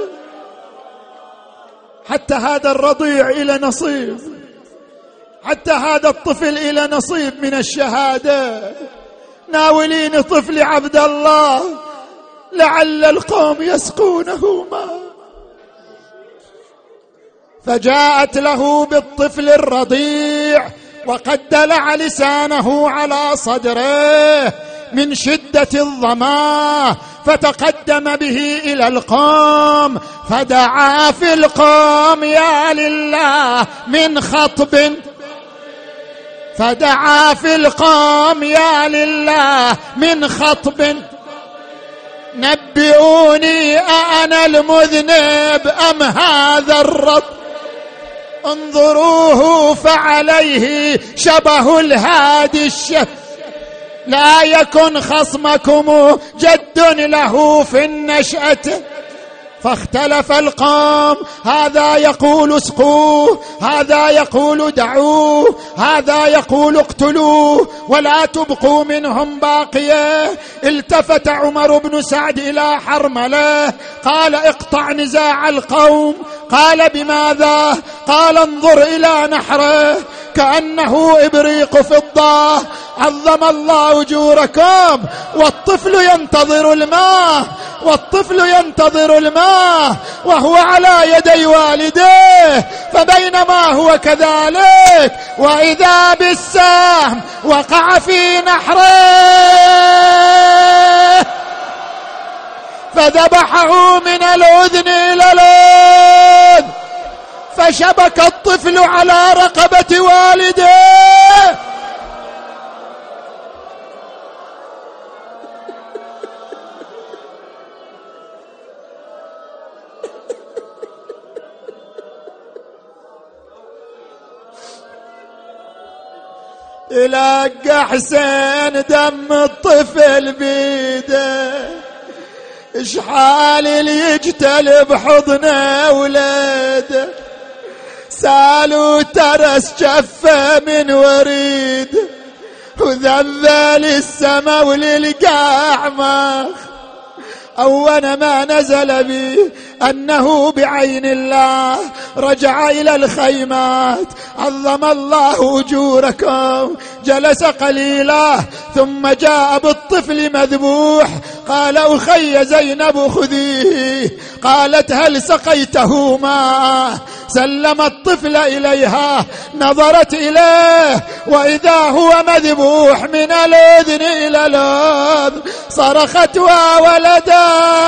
حتى هذا الرضيع إلى نصيب، حتى هذا الطفل إلى نصيب من الشهادة. ناوليني طفل عبد الله لعل القوم يسقونه ماء. فجاءت له بالطفل الرضيع وقد دلع لسانه على صدره من شدة الظما، فتقدم به إلى القوم فدعا في القوم: يا لله من خطب فدعا في القوم يا لله من خطب، نبئوني أأنا المذنب أم هذا الرب؟ انظروه فعليه شبه الهادي الشف، لا يكن خصمكم جد له في النشأة. فاختلف القوم، هذا يقول اسقوه، هذا يقول دعوه، هذا يقول اقتلوه ولا تبقوا منهم باقية. التفت عمر بن سعد إلى حرملة قال: اقطع نزاع القوم. قال: بماذا؟ قال: انظر إلى نحره كأنه إبريق فضة، عظم الله أجوركم. والطفل ينتظر الماء، والطفل ينتظر الماء وهو على يدي والديه. فبينما هو كذلك وإذا بالسهم وقع في نحره فذبحه من الأذن إلى الأذن، فشبك الطفل على رقبة والديه. يلقى حسين دم الطفل بيده، اشحال اللي يجتل بحضنه ولاده، سالوا ترس جفه من وريد، وذبل السما وللقاع ماخ. أول ما نزل به أنه بعين الله رجع إلى الخيمات، عظم الله أجوركم. جلس قليلا ثم جاء بالطفل مذبوح، قال: أخي زينب خذيه. قالت: هل سقيته ماء؟ سلم الطفل إليها، نظرت إليه وإذا هو مذبوح من الأذن إلى الأذن، صرخت: وولدا.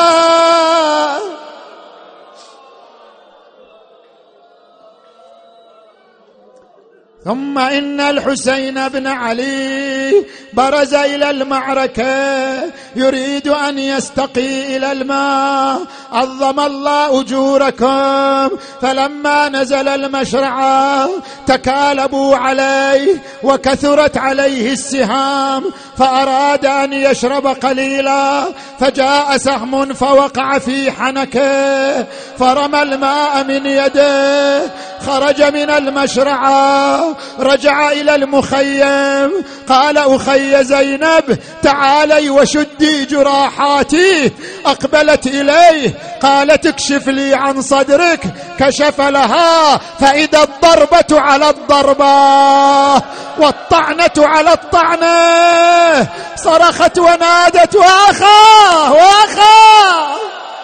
ثم إن الحسين بن علي برز إلى المعركة يريد أن يستقي إلى الماء، عظم الله أجوركم. فلما نزل المشرعة تكالبوا عليه وكثرت عليه السهام، فأراد أن يشرب قليلا، فجاء سهم فوقع في حنكه فرمى الماء من يده، خرج من المشرعة رجع إلى المخيم قال أخي زينب تعالي وشدي جراحاتي. أقبلت إليه قالت اكشف لي عن صدرك. كشف لها فإذا الضربة على الضربة والطعنة على الطعنة. صرخت ونادت وأخاه وأخاه.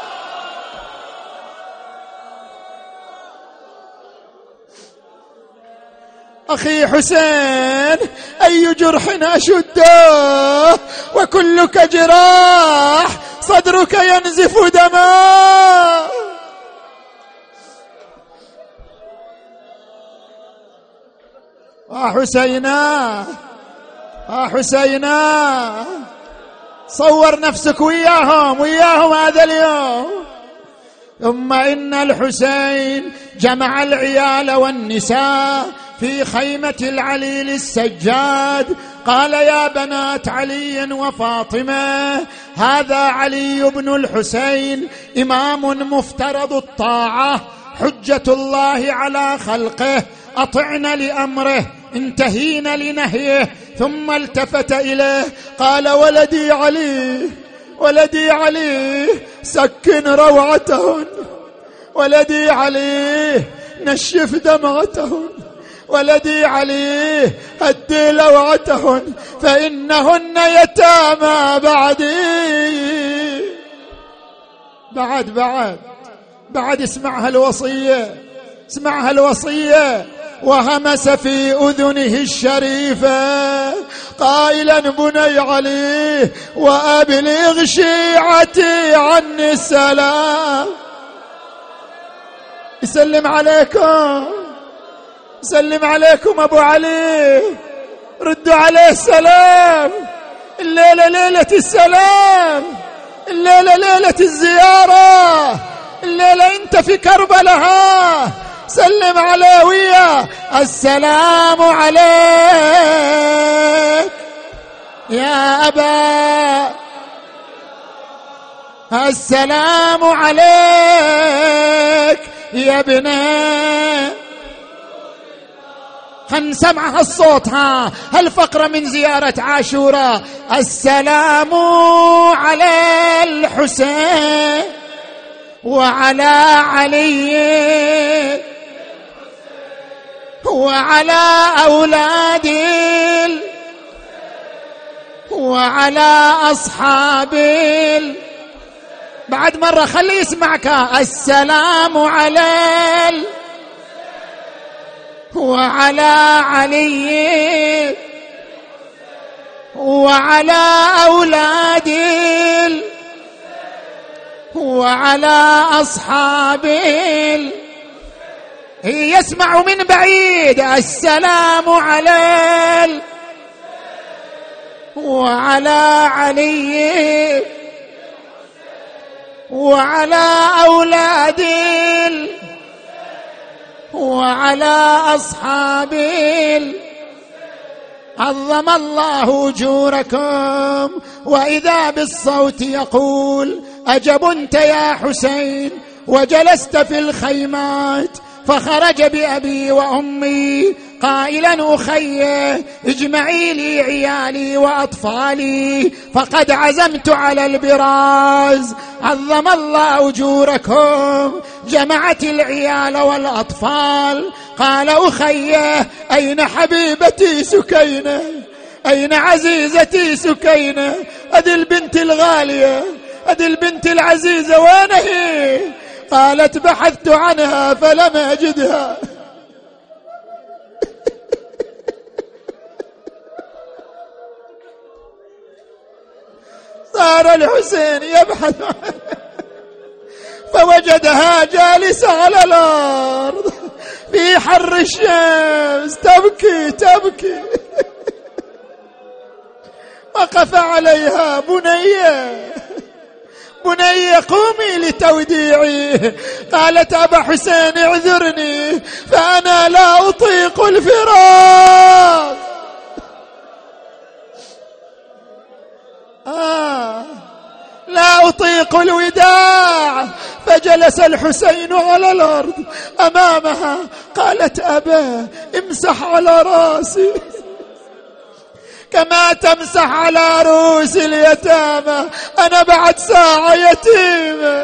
أخي حسين أي جرح أشده وكلك جراح صدرك ينزف دما. آه حسينا آه حسينا صور نفسك وياهم وياهم هذا اليوم. ثم إن الحسين جمع العيال والنساء في خيمة العليل السجاد. قال يا بنات علي وفاطمة هذا علي بن الحسين إمام مفترض الطاعة حجة الله على خلقه أطعن لأمره انتهين لنهيه. ثم التفت إليه قال ولدي علي ولدي علي سكن روعتهن. ولدي علي نشف دمعتهن. ولدي علي هدي لوعتهن فإنهن يتامى بعدي. بعد بعد بعد اسمعها الوصية اسمعها الوصية. وهمس في أذنه الشريفة قائلا بني علي وأبلغ شيعتي عني السلام. يسلم عليكم سلم عليكم أبو علي ردوا عليه السلام. الليلة ليلة السلام الليلة ليلة الزيارة الليلة انت في كربلاء. سلم عليه وياه السلام عليك يا أبا السلام عليك يا ابني. هنسمع الصوت ها هالفقرة من زيارة عاشوراء. السلام على الحسين وعلى علي وعلى أولادي وعلى أصحابي. بعد مرة خلي يسمعك. السلام على وعلى علي وعلى أولادي وعلى أصحابي. يسمع من بعيد السلام على وعلى علي وعلى أولادي وعلى أصحابي. عظم الله أجوركم. وإذا بالصوت يقول أجب أنت يا حسين. وجلست في الخيمات فخرج بأبي وأمي قائلا أخي اجمعي لي عيالي وأطفالي فقد عزمت على البراز. عظم الله أجوركم. جمعت العيال والأطفال. قال أخي أين حبيبتي سكينة أين عزيزتي سكينة. هذه البنت الغالية هذه البنت العزيزة وين هي؟ قالت بحثت عنها فلم أجدها. صار الحسين يبحث عنها فوجدها جالسة على الأرض في حر الشمس تبكي تبكي. وقف عليها بنية بني قومي لتوديعي. قالت أبا حسين اعذرني فأنا لا أطيق الفراق. آه لا أطيق الوداع فجلس الحسين على الأرض أمامها. قالت أبا امسح على راسي كما تمسح على رؤوس اليتامى، أنا بعد ساعة يتيمة.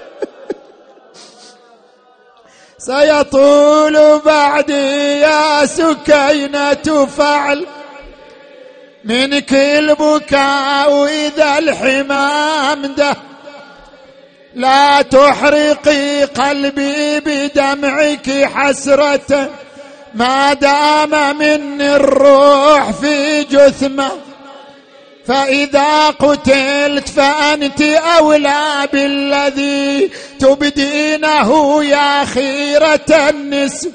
سيطول بعدي يا سكينة فعل منك البكاء إذا الحمام ده، لا تحرقي قلبي بدمعك حسرة ما دام مني الروح في جثمة، فإذا قتلت فأنت أولى بالذي تبدينه يا خيرة النساء.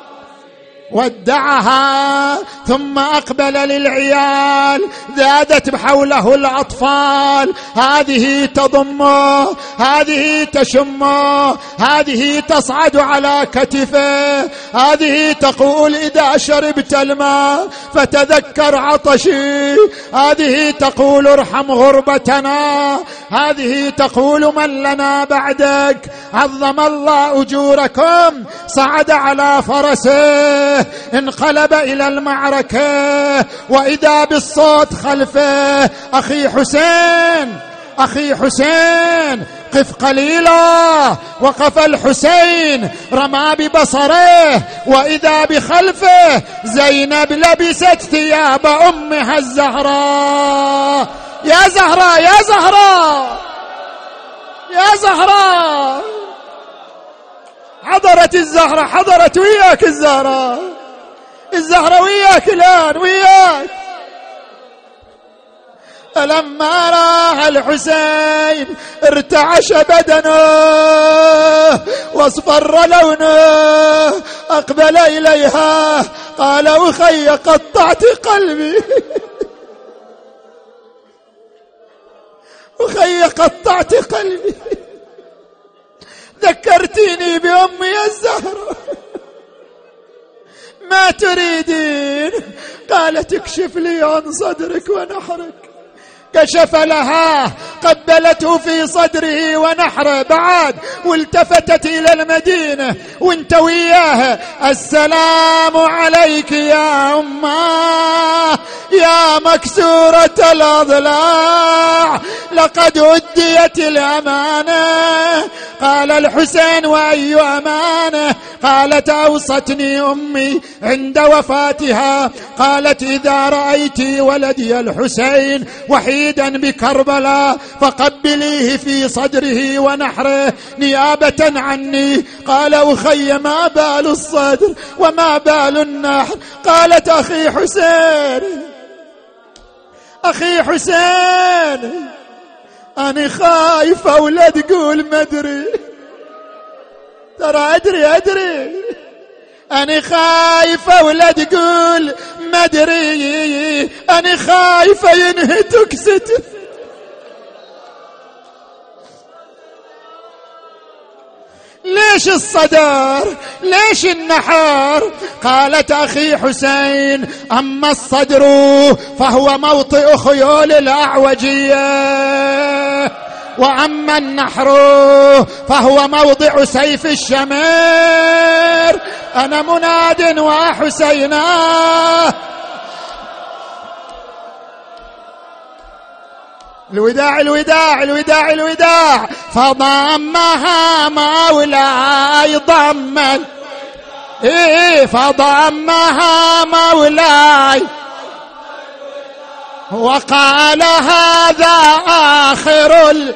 ودعها ثم أقبل للعيال، زادت حوله الأطفال، هذه تضمه، هذه تشمه، هذه تصعد على كتفه، هذه تقول إذا شربت الماء فتذكر عطشي، هذه تقول ارحم غربتنا، هذه تقول من لنا بعدك، عظم الله أجوركم. صعد على فرسه انقلب إلى المعركة، وإذا بالصوت خلفه أخي حسين أخي حسين قف قليلا. وقف الحسين رمى ببصره، وإذا بخلفه زينب لبست ثياب أمها الزهراء. يا زهراء يا زهراء يا زهراء، حضرت الزهرة، حضرت وياك الزهرة، الزهرة وياك الآن وياك. فلما راح الحسين ارتعش بدنه واصفر لونه، أقبل إليها قال أخي قطعت قلبي، أخي قطعت قلبي، ذكرتيني بأمي الزهرة، ما تريدين؟ قالت اكشف لي عن صدرك ونحرك. كشف لها، قبلته في صدره ونحره بعد، والتفتت إلى المدينة وانت وياها. السلام عليك يا أمه يا مكسورة الأضلاع، لقد أديت الأمانة. قال الحسين وأي أمانة؟ قالت أوصتني أمي عند وفاتها، قالت إذا رأيت ولدي الحسين وحيدا بكربلاء فقبليه في صدره ونحره نيابة عني. قال أخي ما بال الصدر وما بال النحر؟ قالت أخي حسين أخي حسين أنا خايفة ولا تقول ما أدري، ترى أدري أدري أنا خايفة ولا تقول ما أدري، أنا خايفة ينهتك ستر. ليش الصدر؟ ليش النحر؟ قالت أخي حسين أما الصدر فهو موطئ خيول الأعوجية، وأما النحر فهو موضع سيف الشمر. أنا مناد وحسينا الوداع الوداع الوداع الوداع. فضمها مولاي ضما، إيه فضمها مولاي وقال هذا آخر ال...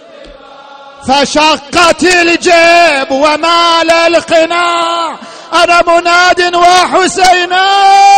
فشقت الجيب ومال القناع. أنا مناد وحسينا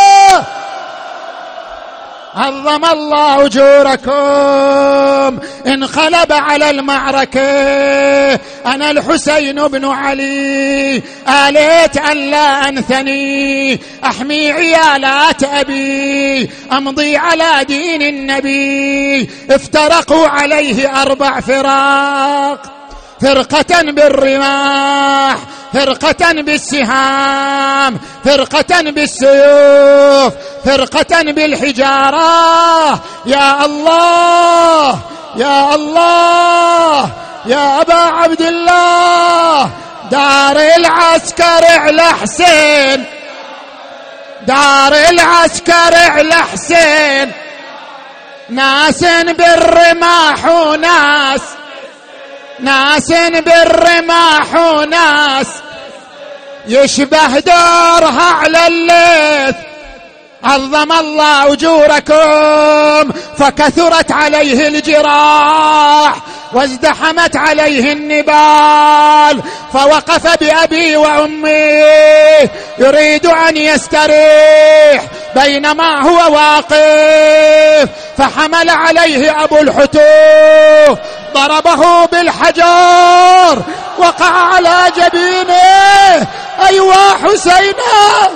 عظم الله أجوركم. انقلب على المعركة. أنا الحسين بن علي، آليت أن لا أنثني، أحمي عيالات أبي، أمضي على دين النبي. افترقوا عليه أربع فراق، فرقة بالرماح، فرقة بالسهام، فرقة بالسيوف، فرقة بالحجارة. يا الله يا الله يا أبا عبد الله دار العسكر على حسين، دار العسكر على حسين، ناس بالرماح وناس، ناس بالرماح وناس يشبه دارها على الليث. عظم الله أجوركم فكثرت عليه الجراح وازدحمت عليه النبال، فوقف بأبي وأمي يريد أن يستريح بينما هو واقف، فحمل عليه أبو الحتوف ضربه بالحجر وقع على جبينه. أيوا حسينا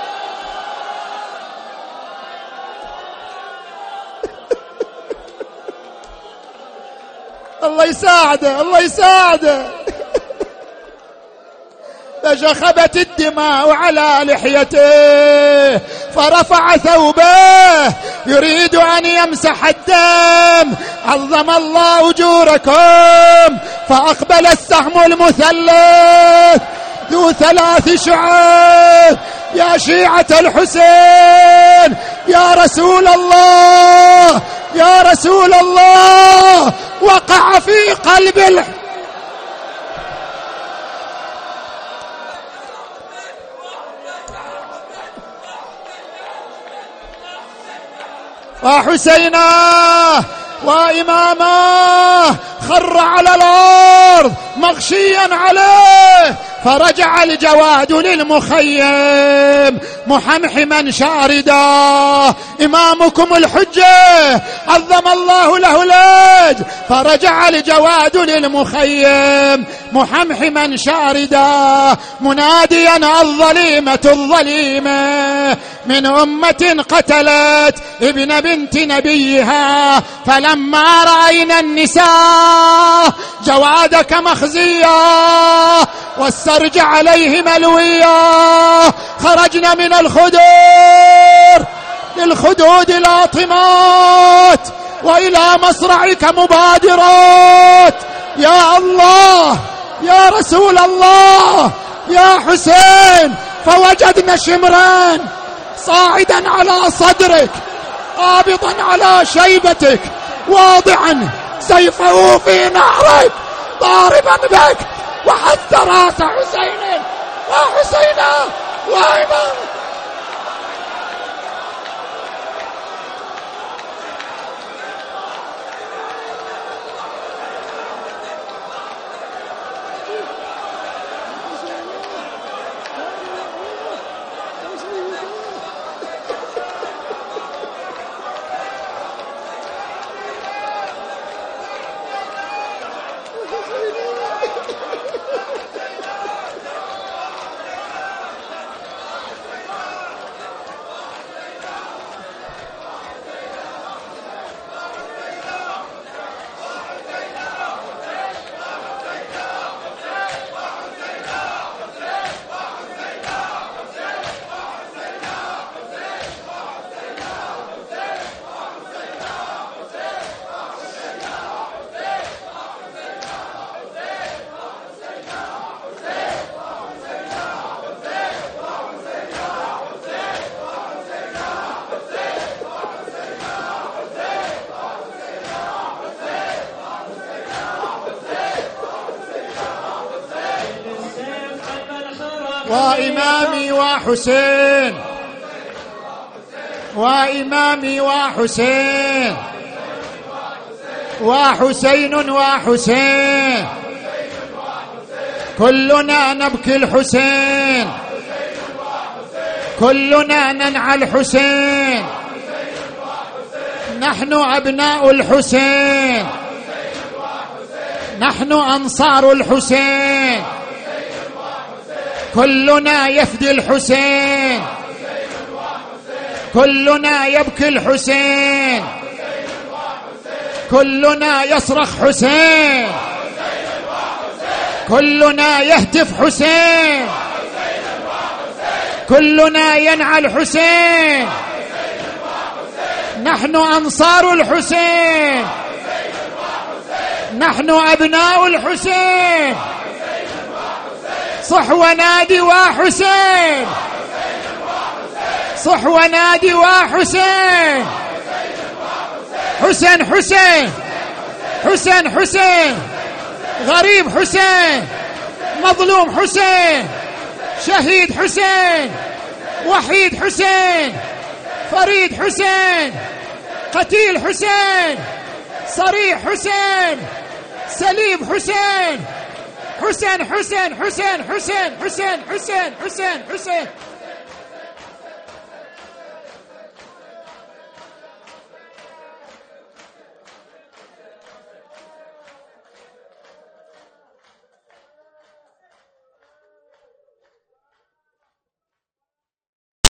الله يساعده الله يساعده. فشخبت الدماء على لحيته فرفع ثوبه يريد أن يمسح الدم. عظم الله أجوركم فأقبل السهم المثلث ذو ثلاث شعاب. يا شيعة الحسين يا رسول الله يا رسول الله، وقع في قلب الح... وحسينا وإمامه خر على الأرض مغشيا عليه، فرجع الجواد للمخيم محمحما شاردا. إمامكم الحجة عظم الله له الأجر. فرجع الجواد للمخيم محمحما شاردا مناديا الظليمة الظليمة من أمة قتلت ابن بنت نبيها. فلما رأينا النساء جوادك مخزيا والسرج عليه ملويا، خرجنا من الخدور للخدود لاطمات وإلى مصرعك مبادرات. يا الله يا رسول الله يا حسين، فوجدنا شمران صاعدا على صدرك قابضا على شيبتك واضعا سيفه في نعرك ضاربا بك وحث راس حسين وحسينا وإمام. وإمامي وحسين وإمامي وحسين وحسين وحسين كلنا نبكي الحسين، كلنا ننعى الحسين، نحن أبناء الحسين، نحن أنصار الحسين، كلنا يفدي الحسين، كلنا يبكي الحسين، كلنا يصرخ حسين، كلنا يهتف حسين، كلنا ينعى الحسين، نحن أنصار الحسين، نحن أبناء الحسين، صح ونادي وحسين، صح ونادي وحسين، حسين حسين حسين حسين، غريب حسين، مظلوم حسين، شهيد حسين، وحيد حسين، فريد حسين، قتيل حسين، صريح حسين، سليب حسين، حسين حسين حسين حسين حسين حسين حسين حسين.